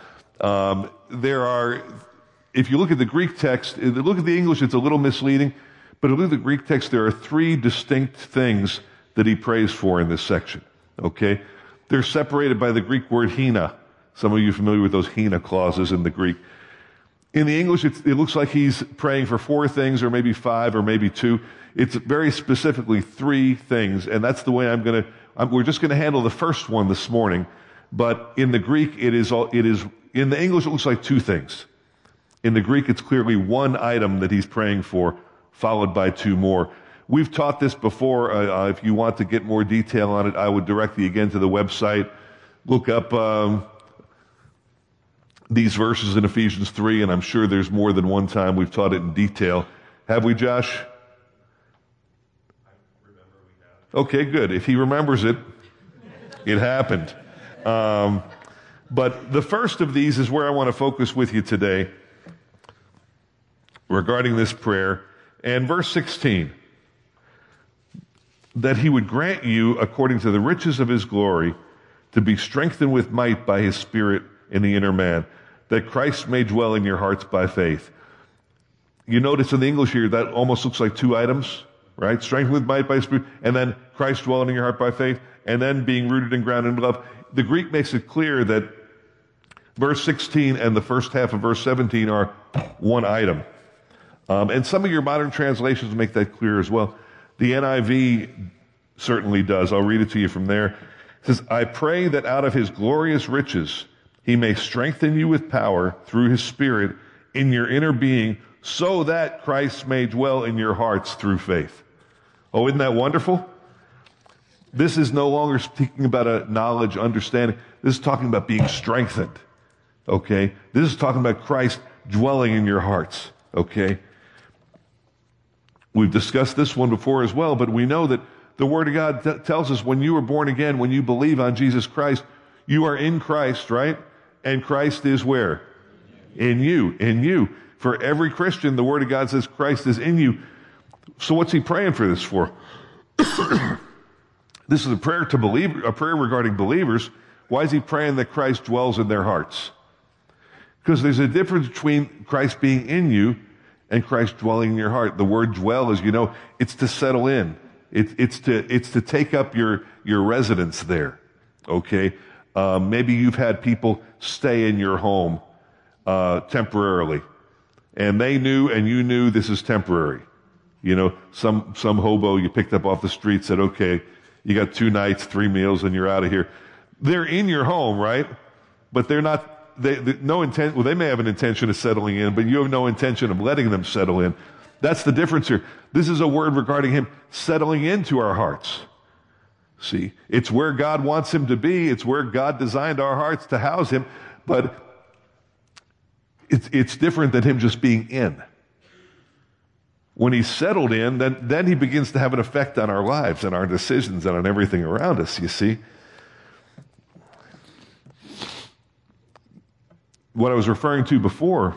B: if you look at the Greek text, look at the English, it's a little misleading, but if you look at the Greek text, there are three distinct things that he prays for in this section, okay? They're separated by the Greek word hina. Some of you are familiar with those hina clauses in the Greek. In the English, it looks like he's praying for four things, or maybe five, or maybe two. It's very specifically three things, and that's the way we're just going to handle the first one this morning. But in the Greek, in the English, it looks like two things. In the Greek, it's clearly one item that he's praying for, followed by two more. We've taught this before. If you want to get more detail on it, I would direct you again to the website. Look up these verses in Ephesians 3, and I'm sure there's more than one time we've taught it in detail. Have we, Josh?
C: I remember we have.
B: Okay, good. If he remembers it, it happened. But the first of these is where I want to focus with you today regarding this prayer. And verse 16, that he would grant you, according to the riches of his glory, to be strengthened with might by his Spirit in the inner man, that Christ may dwell in your hearts by faith. You notice in the English here, that almost looks like two items, right? Strengthened with might by his Spirit, and then Christ dwelling in your heart by faith, and then being rooted and grounded in love. The Greek makes it clear that verse 16 and the first half of verse 17 are one item. And some of your modern translations make that clear as well. The NIV certainly does. I'll read it to you from there. It says, I pray that out of his glorious riches he may strengthen you with power through his Spirit in your inner being, so that Christ may dwell in your hearts through faith. Oh, isn't that wonderful? This is no longer speaking about a knowledge, understanding. This is talking about being strengthened. Okay? This is talking about Christ dwelling in your hearts. Okay? We've discussed this one before as well, but we know that the Word of God tells us when you are born again, when you believe on Jesus Christ, you are in Christ, right? And Christ is where? In you. In you. For every Christian, the Word of God says Christ is in you. So what's he praying for this for? This is a prayer regarding believers. Why is he praying that Christ dwells in their hearts? Because there's a difference between Christ being in you and Christ dwelling in your heart. The word dwell, as you know, it's to settle in. It's to take up your residence there. Okay? Maybe you've had people stay in your home temporarily. And they knew and you knew this is temporary. You know, some hobo you picked up off the street said, okay, you got 2 nights, 3 meals, and you're out of here. They're in your home, right? But they're not, no intent, well, they may have an intention of settling in, but you have no intention of letting them settle in. That's the difference here. This is a word regarding him settling into our hearts. See, it's where God wants him to be. It's where God designed our hearts to house him, but it's different than him just being in. When he's settled in, then he begins to have an effect on our lives and our decisions and on everything around us, you see. What I was referring to before,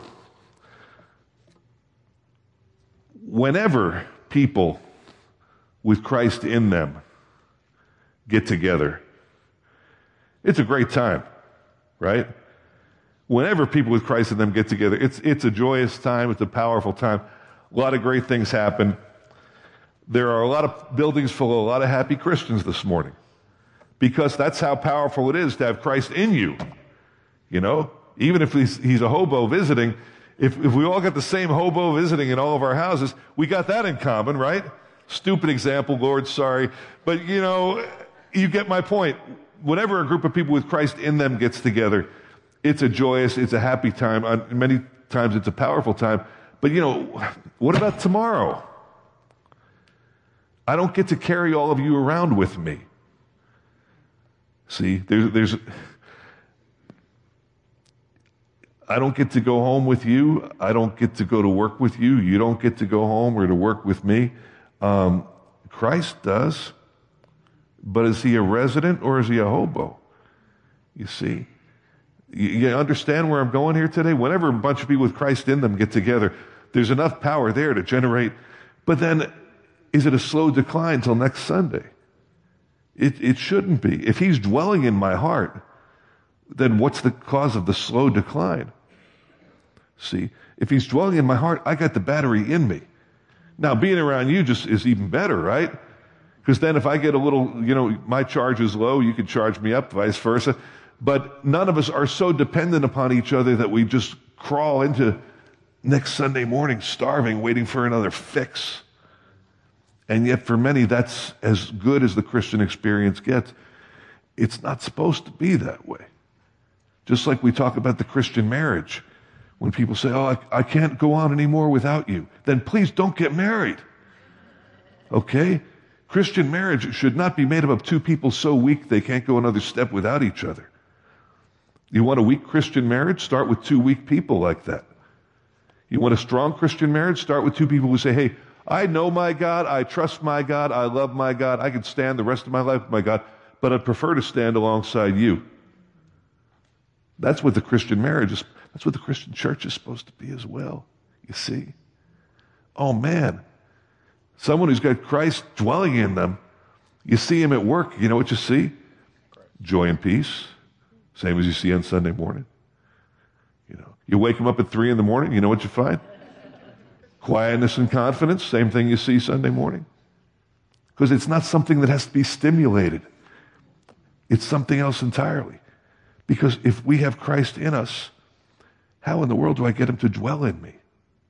B: whenever people with Christ in them get together, it's a great time, right? Whenever people with Christ in them get together, it's a joyous time, it's a powerful time. A lot of great things happen. There are a lot of buildings full of a lot of happy Christians this morning because that's how powerful it is to have Christ in you. You know, even if he's a hobo visiting, if we all got the same hobo visiting in all of our houses, we got that in common, right? Stupid example, Lord, sorry. But, you know, you get my point. Whenever a group of people with Christ in them gets together, it's a joyous, it's a happy time. Many times it's a powerful time. But, you know, what about tomorrow? I don't get to carry all of you around with me. See, I don't get to go home with you. I don't get to go to work with you. You don't get to go home or to work with me. Christ does. But is he a resident or is he a hobo? You see? You understand where I'm going here today? Whenever a bunch of people with Christ in them get together, there's enough power there to generate. But then, is it a slow decline till next Sunday? It shouldn't be. If he's dwelling in my heart, then what's the cause of the slow decline? See, if he's dwelling in my heart, I got the battery in me. Now, being around you just is even better, right? Because then if I get a little, you know, my charge is low, you can charge me up, vice versa. But none of us are so dependent upon each other that we just crawl into next Sunday morning starving, waiting for another fix. And yet for many, that's as good as the Christian experience gets. It's not supposed to be that way. Just like we talk about the Christian marriage. When people say, oh, I can't go on anymore without you, then please don't get married. Okay? Christian marriage should not be made up of 2 people so weak they can't go another step without each other. You want a weak Christian marriage? Start with 2 weak people like that. You want a strong Christian marriage? Start with 2 people who say, hey, I know my God, I trust my God, I love my God, I can stand the rest of my life with my God, but I'd prefer to stand alongside you. That's what the Christian marriage is. That's what the Christian church is supposed to be as well. You see? Oh man. Someone who's got Christ dwelling in them, you see him at work, you know what you see? Joy and peace. Same as you see on Sunday morning. You know, you wake them up at 3 a.m, you know what you find? Quietness and confidence, same thing you see Sunday morning. Because it's not something that has to be stimulated. It's something else entirely. Because if we have Christ in us, how in the world do I get him to dwell in me?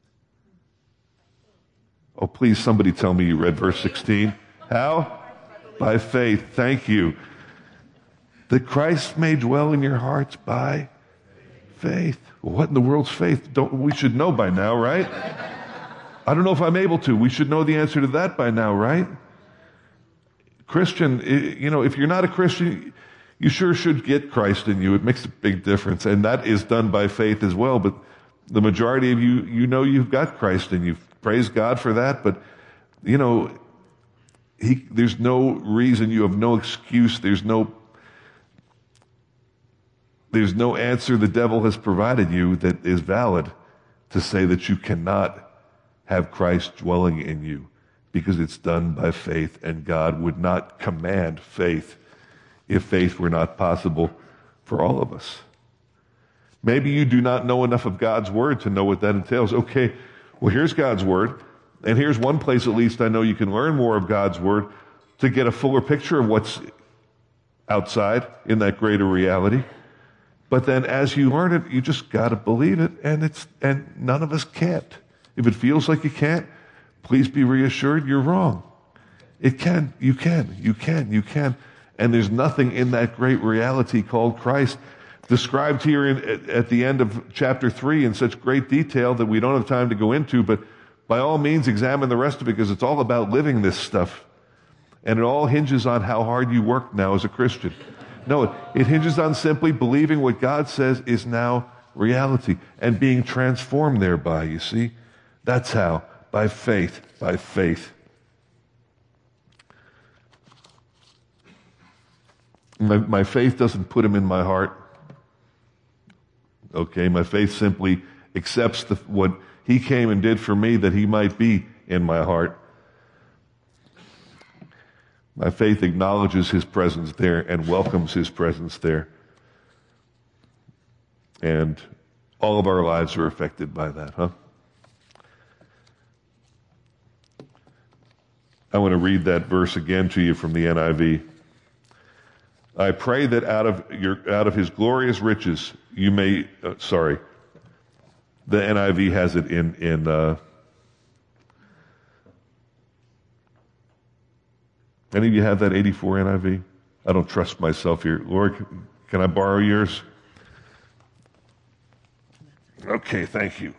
B: Oh, please, somebody tell me you read verse 16. How? By faith. Thank you. That Christ may dwell in your hearts by faith. Well, what in the world's faith? We should know by now, right? I don't know if I'm able to. We should know the answer to that by now, right? Christian, you know, if you're not a Christian, you sure should get Christ in you. It makes a big difference. And that is done by faith as well. But the majority of you, you know you've got Christ in you. Praise God for that. But, you know, there's no reason, you have no excuse, there's no answer the devil has provided you that is valid to say that you cannot have Christ dwelling in you, because it's done by faith, and God would not command faith if faith were not possible for all of us. Maybe you do not know enough of God's Word to know what that entails. Okay, well, here's God's Word, and here's one place at least I know you can learn more of God's Word to get a fuller picture of what's outside in that greater reality. But then as you learn it, you just got to believe it, and none of us can't. If it feels like you can't, please be reassured you're wrong. It can, you can, you can, you can. And there's nothing in that great reality called Christ described here at the end of chapter 3 in such great detail that we don't have time to go into, but by all means examine the rest of it, because it's all about living this stuff. And it all hinges on how hard you work now as a Christian. No, it hinges on simply believing what God says is now reality and being transformed thereby, you see. That's how. By faith. By faith. My faith doesn't put him in my heart. Okay, my faith simply accepts what he came and did for me, that he might be in my heart. My faith acknowledges his presence there and welcomes his presence there. And all of our lives are affected by that, huh? I want to read that verse again to you from the NIV. I pray that out of his glorious riches you may, the NIV has it in any of you have that 84 NIV? I don't trust myself here. Lord, can I borrow yours? Okay, thank you.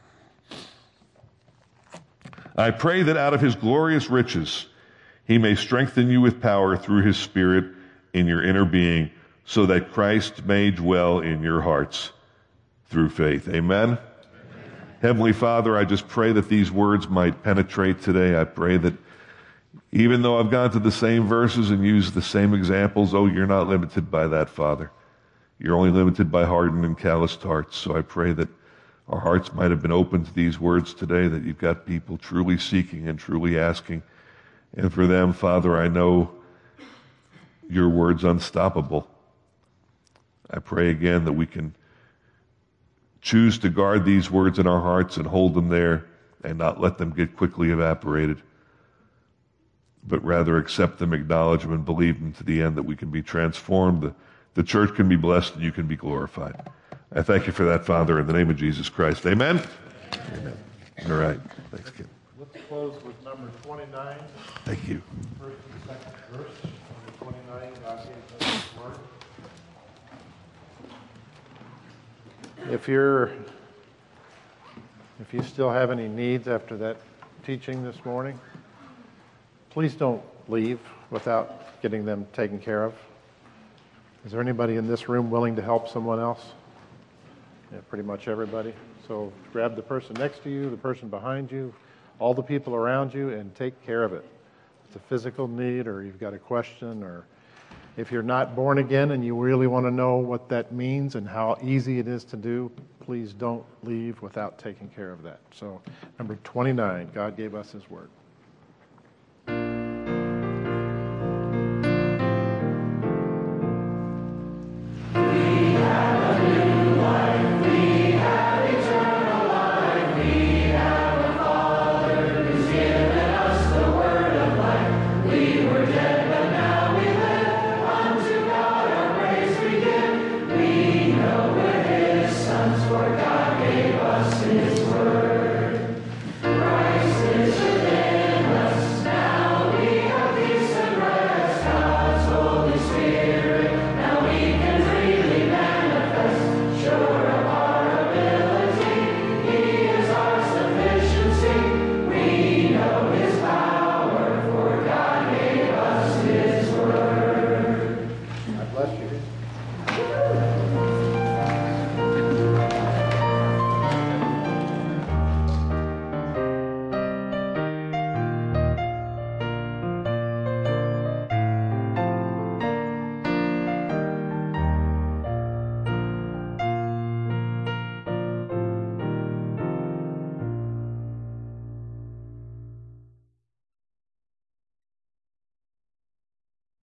B: I pray that out of his glorious riches he may strengthen you with power through his Spirit in your inner being, so that Christ may dwell in your hearts through faith. Amen? Heavenly Father, I just pray that these words might penetrate today. I pray that even though I've gone to the same verses and used the same examples, you're not limited by that, Father. You're only limited by hardened and calloused hearts. So I pray that our hearts might have been open to these words today, that you've got people truly seeking and truly asking. And for them, Father, I know your word's unstoppable. I pray again that we can choose to guard these words in our hearts and hold them there and not let them get quickly evaporated, but rather accept them, acknowledge them, and believe them to the end, that we can be transformed, the church can be blessed, and you can be glorified. I thank you for that, Father, in the name of Jesus Christ. Amen? Amen. All right. Thanks, Kim.
A: Let's close with number 29.
B: Thank you.
A: First and second verse. Number 29, God gave us his word. If you still have any needs after that teaching this morning, please don't leave without getting them taken care of. Is there anybody in this room willing to help someone else? Yeah, pretty much everybody. So grab the person next to you, the person behind you, all the people around you, and take care of it. If it's a physical need, or you've got a question, or if you're not born again and you really want to know what that means and how easy it is to do, please don't leave without taking care of that. So number 29, God gave us his word.